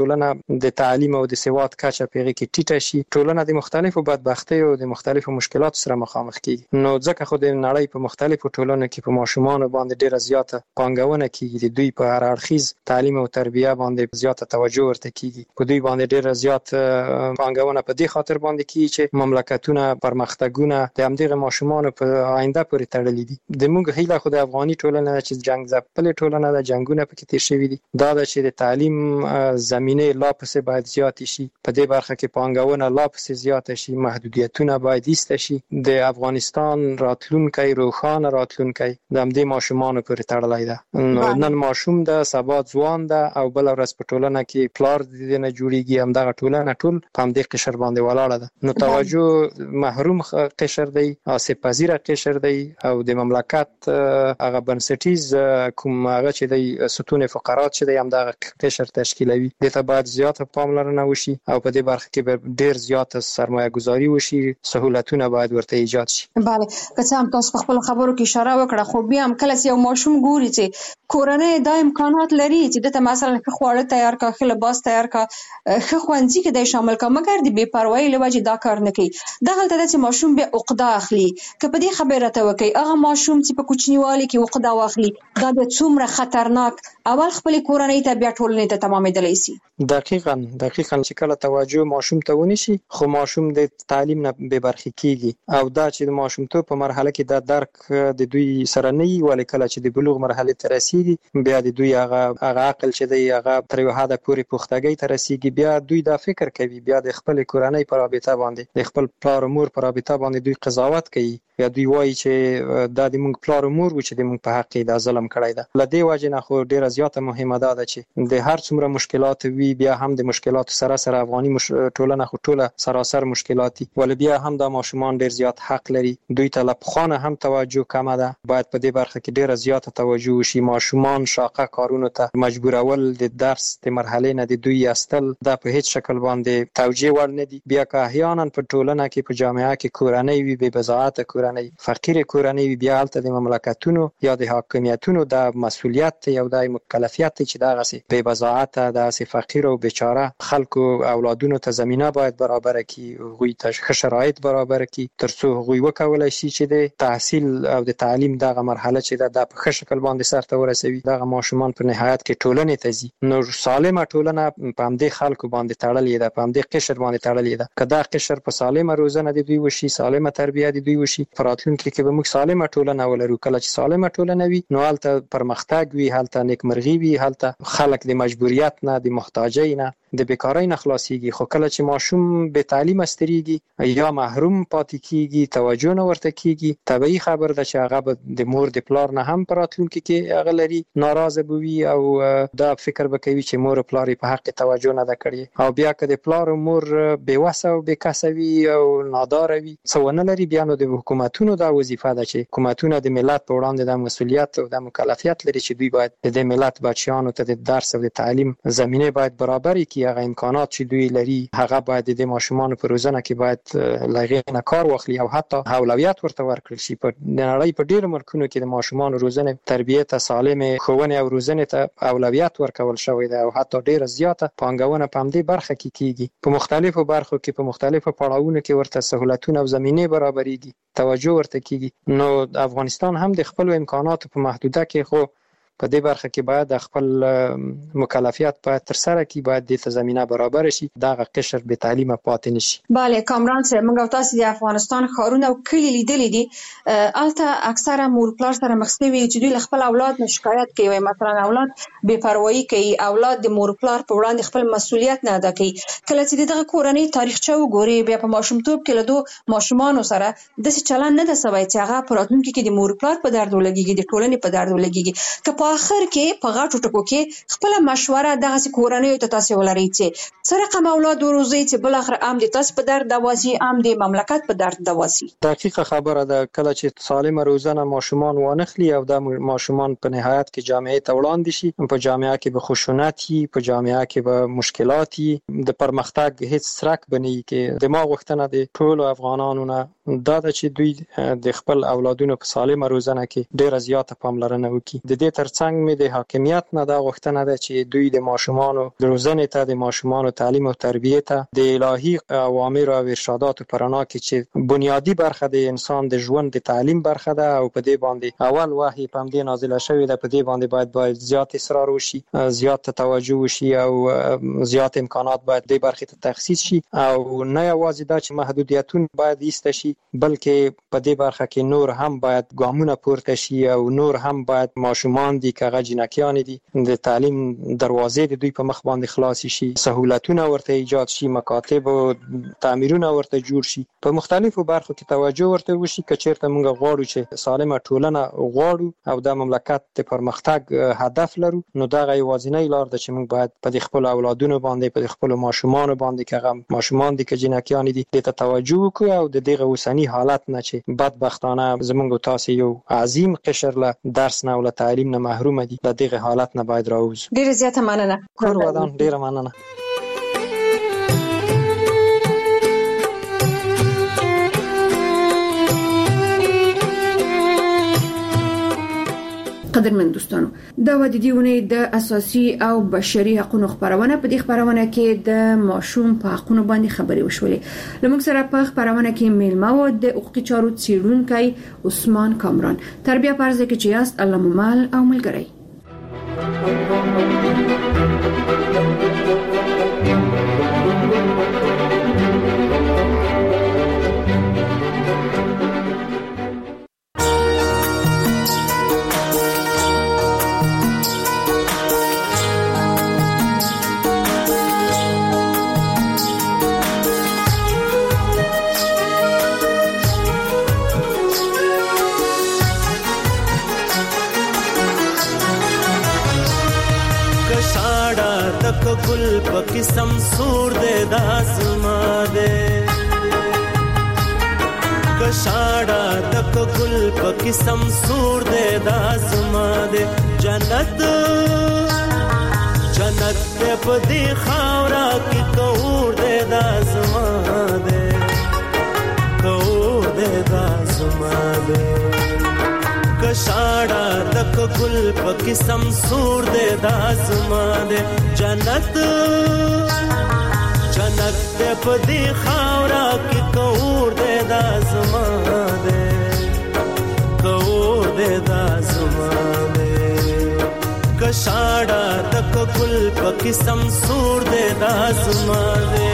ټولنه د تعلیم او د سواد کچه پیغه کې ټیټه شي، ټولنه د مختلفو بدبختۍ او د مختلفو مشکلاتو سره مخامخ کیږي. نو ځکه خو د نړۍ په مختلفو ټولنو کې په ماشومان باندې ډیره زیاته پانګونه کیږي، د دوی په هر اړخیز تعلیم او تربیه باندې زیاته توجه ورته کیږي، په دوی باندې ډیره زیات پانګونه په دې خاطر باندې کیږي چې مملکتونه پرمختګونه د همدغه ماشومان په آینده پورې تړلي دي. د موږ هیله خو د افغاني ټولنه چې جنگ ځپلې ټولنه د جنگونه پکې تیر شوي دي، دا د چې د تعلیم زمینه لا پسې باید زیات شي، په دې برخه کې پانګونه لا پسې زیات شي، محدودیتونه باید ایسته شي. د افغانستان راتلونکی روښانه راتلونکی د همدې ماشومان پورې تړلی ده. نن ماشوم ده، سبا ځوان ده، او بل ورځ په ټولنه کې پلار د نه جوړیږي، همدغه ټولنه ټول په همدې قشر باندې ولاړه ده. نو توجه محروم قشر دی، آسیب پذیره قشر دی، او د مملکت هغه بنسټیز کوم هغه چې د ستون فقرات چې د همدغه قشر تشکیلوي، د ته باید زیاته پاملرنه وشي او په دې برخه کې به ډیر زیاته سرمایه گذاري وشي، سہولتونه باید ورته ایجاد شي. بله، که څه هم تاسو په خپل خبرو کې اشاره وکړه، خو بیا هم کله چې یو ماشوم ګوري چې کورنۍ دا امکانات لري چې دته مثلا ښه خواړه تیار کا، ښه لباس تیار کا، ښه ښوونځي کې د شامل کا، مګر د بې پروايي له وجې دا کار نه کوي، دغلته ده چې ماشوم بیا عقده اخلي. که په دې خبره ته وکړي هغه ماشوم چې په کوچنیوالي کې عقده واخلي، دا د څومره خطرناک اول خپل کورنۍ ته بیا ټولنې ته تمامېدلی شي. دقیقاً چې کله توجه ماشوم ته ونشي، خو ماشوم د تعلیم نه بې برخې کیږي، او دا چې د ماشومتوب په مرحله کې دا درک د دوی سره نه وي، ولې کله چې د بلوغ مرحله ته رسیږي بیا د دوی هغه عقل چې دی هغه تر یو حده پورې پختګۍ ته رسیږي، بیا دوی دا فکر کوي، بیا د خپل کورنۍ په رابطه باندې، د خپل پلار او مور په رابطه باندې دوی قضاوت کوي، یا دوی وایي چې دا د موږ پلار او مور و چې د موږ په حق کې دا ظلم کړی ده. له دې وجې نه خو ډیره زیاته مهمه ده چې د هر څومره مشکلات وي، بیا هم د مشکلاتو سره سره افغاني ټولنه خو ټوله سراسر مشکلات دي، ولې بیا هم دا ماشومان ډیر زیات حق لري. دوی ته له پخوانه هم توجه کمه ده، باید په دې برخه کې ډیره زیاته توجه وشي. ماشومان شاقه کارونو ته مجبورول، د درس د مرحلې نه د دوی استل، دا په هیڅ شکل باندې توجیه وړ نه دي. بیا که احیانا په ټولنه کې په جامعه کې کورنۍ وي بې بضاعته کورنۍ، فقیر کورنۍ وي، بیا هلته د مملکتونو یا د حاکمیتونو د مسؤلیت یا د مکلفیت چې دغسې بې بضاعته داسې فقیر او بیچاره خلکو اولادونو ته زمینه باید برابر کړي، هغوی ته ښه شرایط برابر کړي، تر څو هغوی وکولی شي چې د تحصیل او د تعلیم دغه مرحله چې ده دا په ښه شکل باندې سرته ورسوي. دغه ماشومان په نهایت کې ټولنې ته ځي. نو سالمه ټولنه په همدې خلکو باندې تړلې ده، په همدې قشر باندې تړلې ده. که دا قشر په سالمه روزنه د دوی وشي، سالمه تربیه د دوی وشي، په راتلونکي کې به موږ سالمه ټولنه ولرو. کله چې سالمه ټولنه وي، نو هلته پرمختګ وي، هلته نیکمرغي وي، هلته خلک د مجبوریت نه، د محتاجۍ نه، د بیکارۍ نه خلاصيږي. خو کله چې ماشوم به تعلیم استریږي یا محروم پاتې کیږي، توجه نه ورته کیږي، طبيعي خبر ده چې هغه به د مور د پلار نه هم په راتلونکي کې هغه لري ناراضه بوي، او دا فکر به کوي چې مور او پلار په حق توجه نه ده کړې. او بیا که د پلار او مور بې وسه او بې کسه وي او ناداره وي، څه ونه لري، بیا نو د حکومتونو دا وظیفه ده چې حکومتونه د ملت په وړاندې د مسؤلیت او د مکلفیت لري چې دوی باید د دې ملت بچیانو ته د درس او د تعلیم زمینه باید برابر کړي. هغه امکانات چې دوی لري هغه باید د ماشومانو په روزنه کې باید لغې نه کار واخلي، او حتی اولویت ورته ورکړل شي. په نړۍ په ډیرو ملکونو کې د ماشومانو روزنه، تربیه ته، سالمه ښوونې او روزنې ته اولویت ورکول شوی دی، او حتی ډیره زیاته پانګونه په همدې برخه کې کیږي. په مختلفو برخو کې، په مختلفو پړاوونو کې ورته سہولتونه او زمینه برابرېږي، توجه ورته کیږي. نو افغانستان هم د خپل امکاناتو په محدوده کې خو په دې برخه کې باید خپل مکلفیت باید تر سره کی، باید د زمینه برابر شي، دغه قشر به تعلیم پاتې نشي. بله کامران صاحب، موږ تاسو د افغانستان ښارونه او کلی لیدلې دي، الته اکثره مور پلار سره مخ شوي چې دوی خپل اولاد نه شکایت کوي، مثلا اولاد بې پروايي کوي، اولاد د مور پلار په وړاندې خپل مسؤلیت نه ادا کوي. کله چې دغه کورنۍ تاریخچه وګوري، بیا په ماشومتوب کې له دوه ماشومانو سره داسې چلند نه ده سوی چې هغه په راتلونکي کې د مور پلار په درد ولګېږي، د ټولنې په درد ولګېږي. که په اخر کې په غاټو ټکو کې خپل مشوره دغه کورنۍ ته تاسو ولرئ چې څه رقم اولاد وروزي چې بل اخر ام دي تاسو په درد دواسي، ام دي مملکت په درد دواسي. دقیقه خبره ده. کله چې سالمه روزنه ماشومان وانخلي او د ماشومان په نهایت کې جامعه ته وړاندې شي، په جامعه کې به خشونت وي، په جامعه کې به مشکلات وي، د پرمختګ هیڅ څرک بنئ. کې دماغ وختنه د ټولو افغانانو نه دا د چې دوی د خپل اولادونو په سالمه روزنه کې ډیره زیاته پاملرنه وکړي. د دې ترڅنګ ترڅنګ مې د حاکمیت نه دا غوښتنه ده چې دوی د ماشومانو د روزنې ته، د ماشومانو تعلیم او تربیې ته د الهي اوامر او ارشادات په رڼا کې چې بنیادی برخه د انسان د ژوند د تعلیم برخه ده او په دې باندې اول وحی په دې نازله شوې ده، په دې باندې باید زیات اصرار وشي، زیات توجه وشي او زیات امکانات باید دې برخه ته تخصیص شي او نه یوازې دا چې محدودیتونه باید ایسته شي بلکې په دې برخه کې نور هم باید ګامونه پورته شي او نور هم باید ماشومان دي که جنکیان دي د تعلیم دروازې د دوی په مخ باندې خلاص شي، سہولتونه ورته ایجاد شي، مکاتب او تعمیرونه ورته جوړ شي، په مختلفو برخو کې توجه ورته وشي که چیرته موږ غواړو چې سالمه ټولنه غواړو او د مملکت د پرمختګ هدف لرو، نو دا یوازینی لار ده چې موږ باید په خپل اولادونو باندې، په خپل ماشومانو باندې که ماشومان دي که جنکیان دي د توجه وکړو او د دغه اوسنی حالت نه چې بدبختانه زمونږ تاسو یو عظیم قشر له درس نه او له تعلیم نه محروم دي، د دغه حالت نه باید راوځو. ډیره زیاته مننه. کور ودان، ډیره مننه. قدرمن دوستانو، دا و د دې د اساسي او بشري حقوقو خبرونه په دې خبرونه کې د ماشوم په حقوقو باندې خبرې وشولې. لمونږ سره په خبرونه کې میلمه و د حقوقي چارو څیړونکی عثمان کامران. تربیه پرځ کې چې یاست الله ممال او ملګری. گل پکی سمسور دے داسما دے کشاڑا تک گل پکی سمسور دے داسما دے جنت جنت دے پدی خاورا کی کور دے داسما دے کور دے داسما دے کشاڑا تک گل پکی سمسور دے داسما دے جنت جنت دے پدی خاورا کی کور دے داسما دے کور دے داسما دے کشاڑا تک گل پکی سمسور دے داسما دے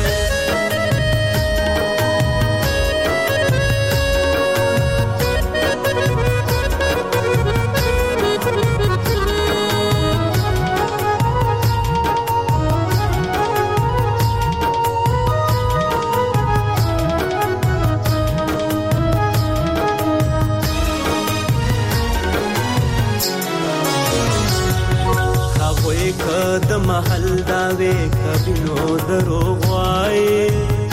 د محل داوي کبینو دروغ وای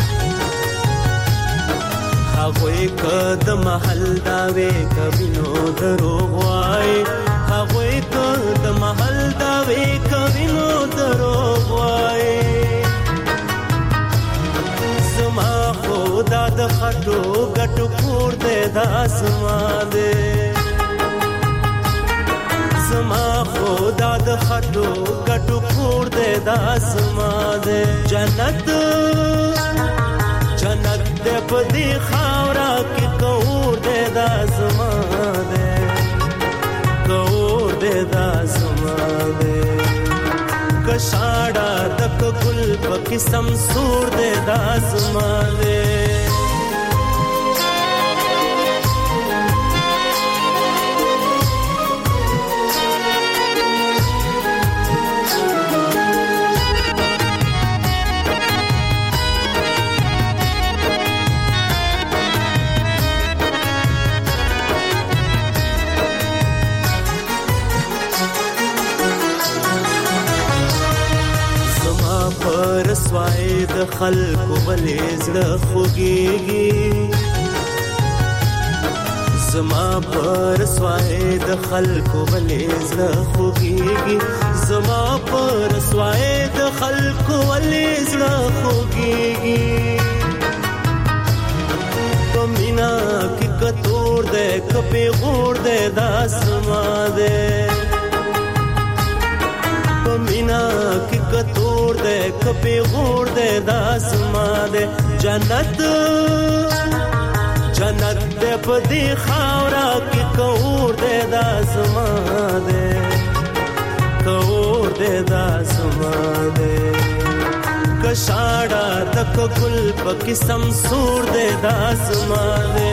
هغه کد محل داوي کبینو دروغ وای هغه کد محل داوي کبینو دروغ وای زما خدا د خټو غټو کور دې داسما دې زما خدا د خټو غټو کور دې داسما دې جنت جنت دې پدی خاورا کې کور دې داسما دې کور دې داسما دې کشاڑا تک گل پکی سمسور دے داسما دے سوای د خلکو بلې زړه خوږيږي زما پر سوای د خلکو بلې زړه خوږيږي زما پر سوای د خلکو بلې زړه خوږيږي پمینا کې کتور دې کپې غور دې داسما دې مینا کې کتور دې کپی غور دې داسما دې جنت جنت دې پدې خاورا کې کور دې داسما دې کور دې داسما دې کشاړه تک ګل پکې سم سور دې داسما دې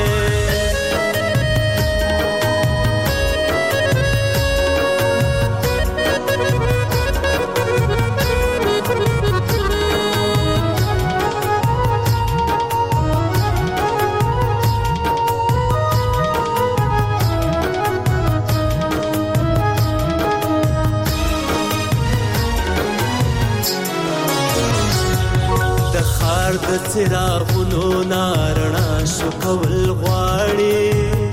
د څراغونو نارڼا شو کول غواړي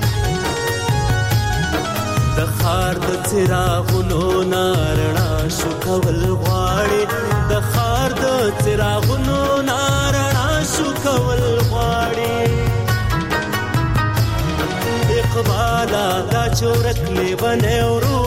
د خار د څراغونو نارڼا شو کول غواړي د خار د څراغونو نارڼا شو کول غواړي اقبالا دا چورک لیونه ورو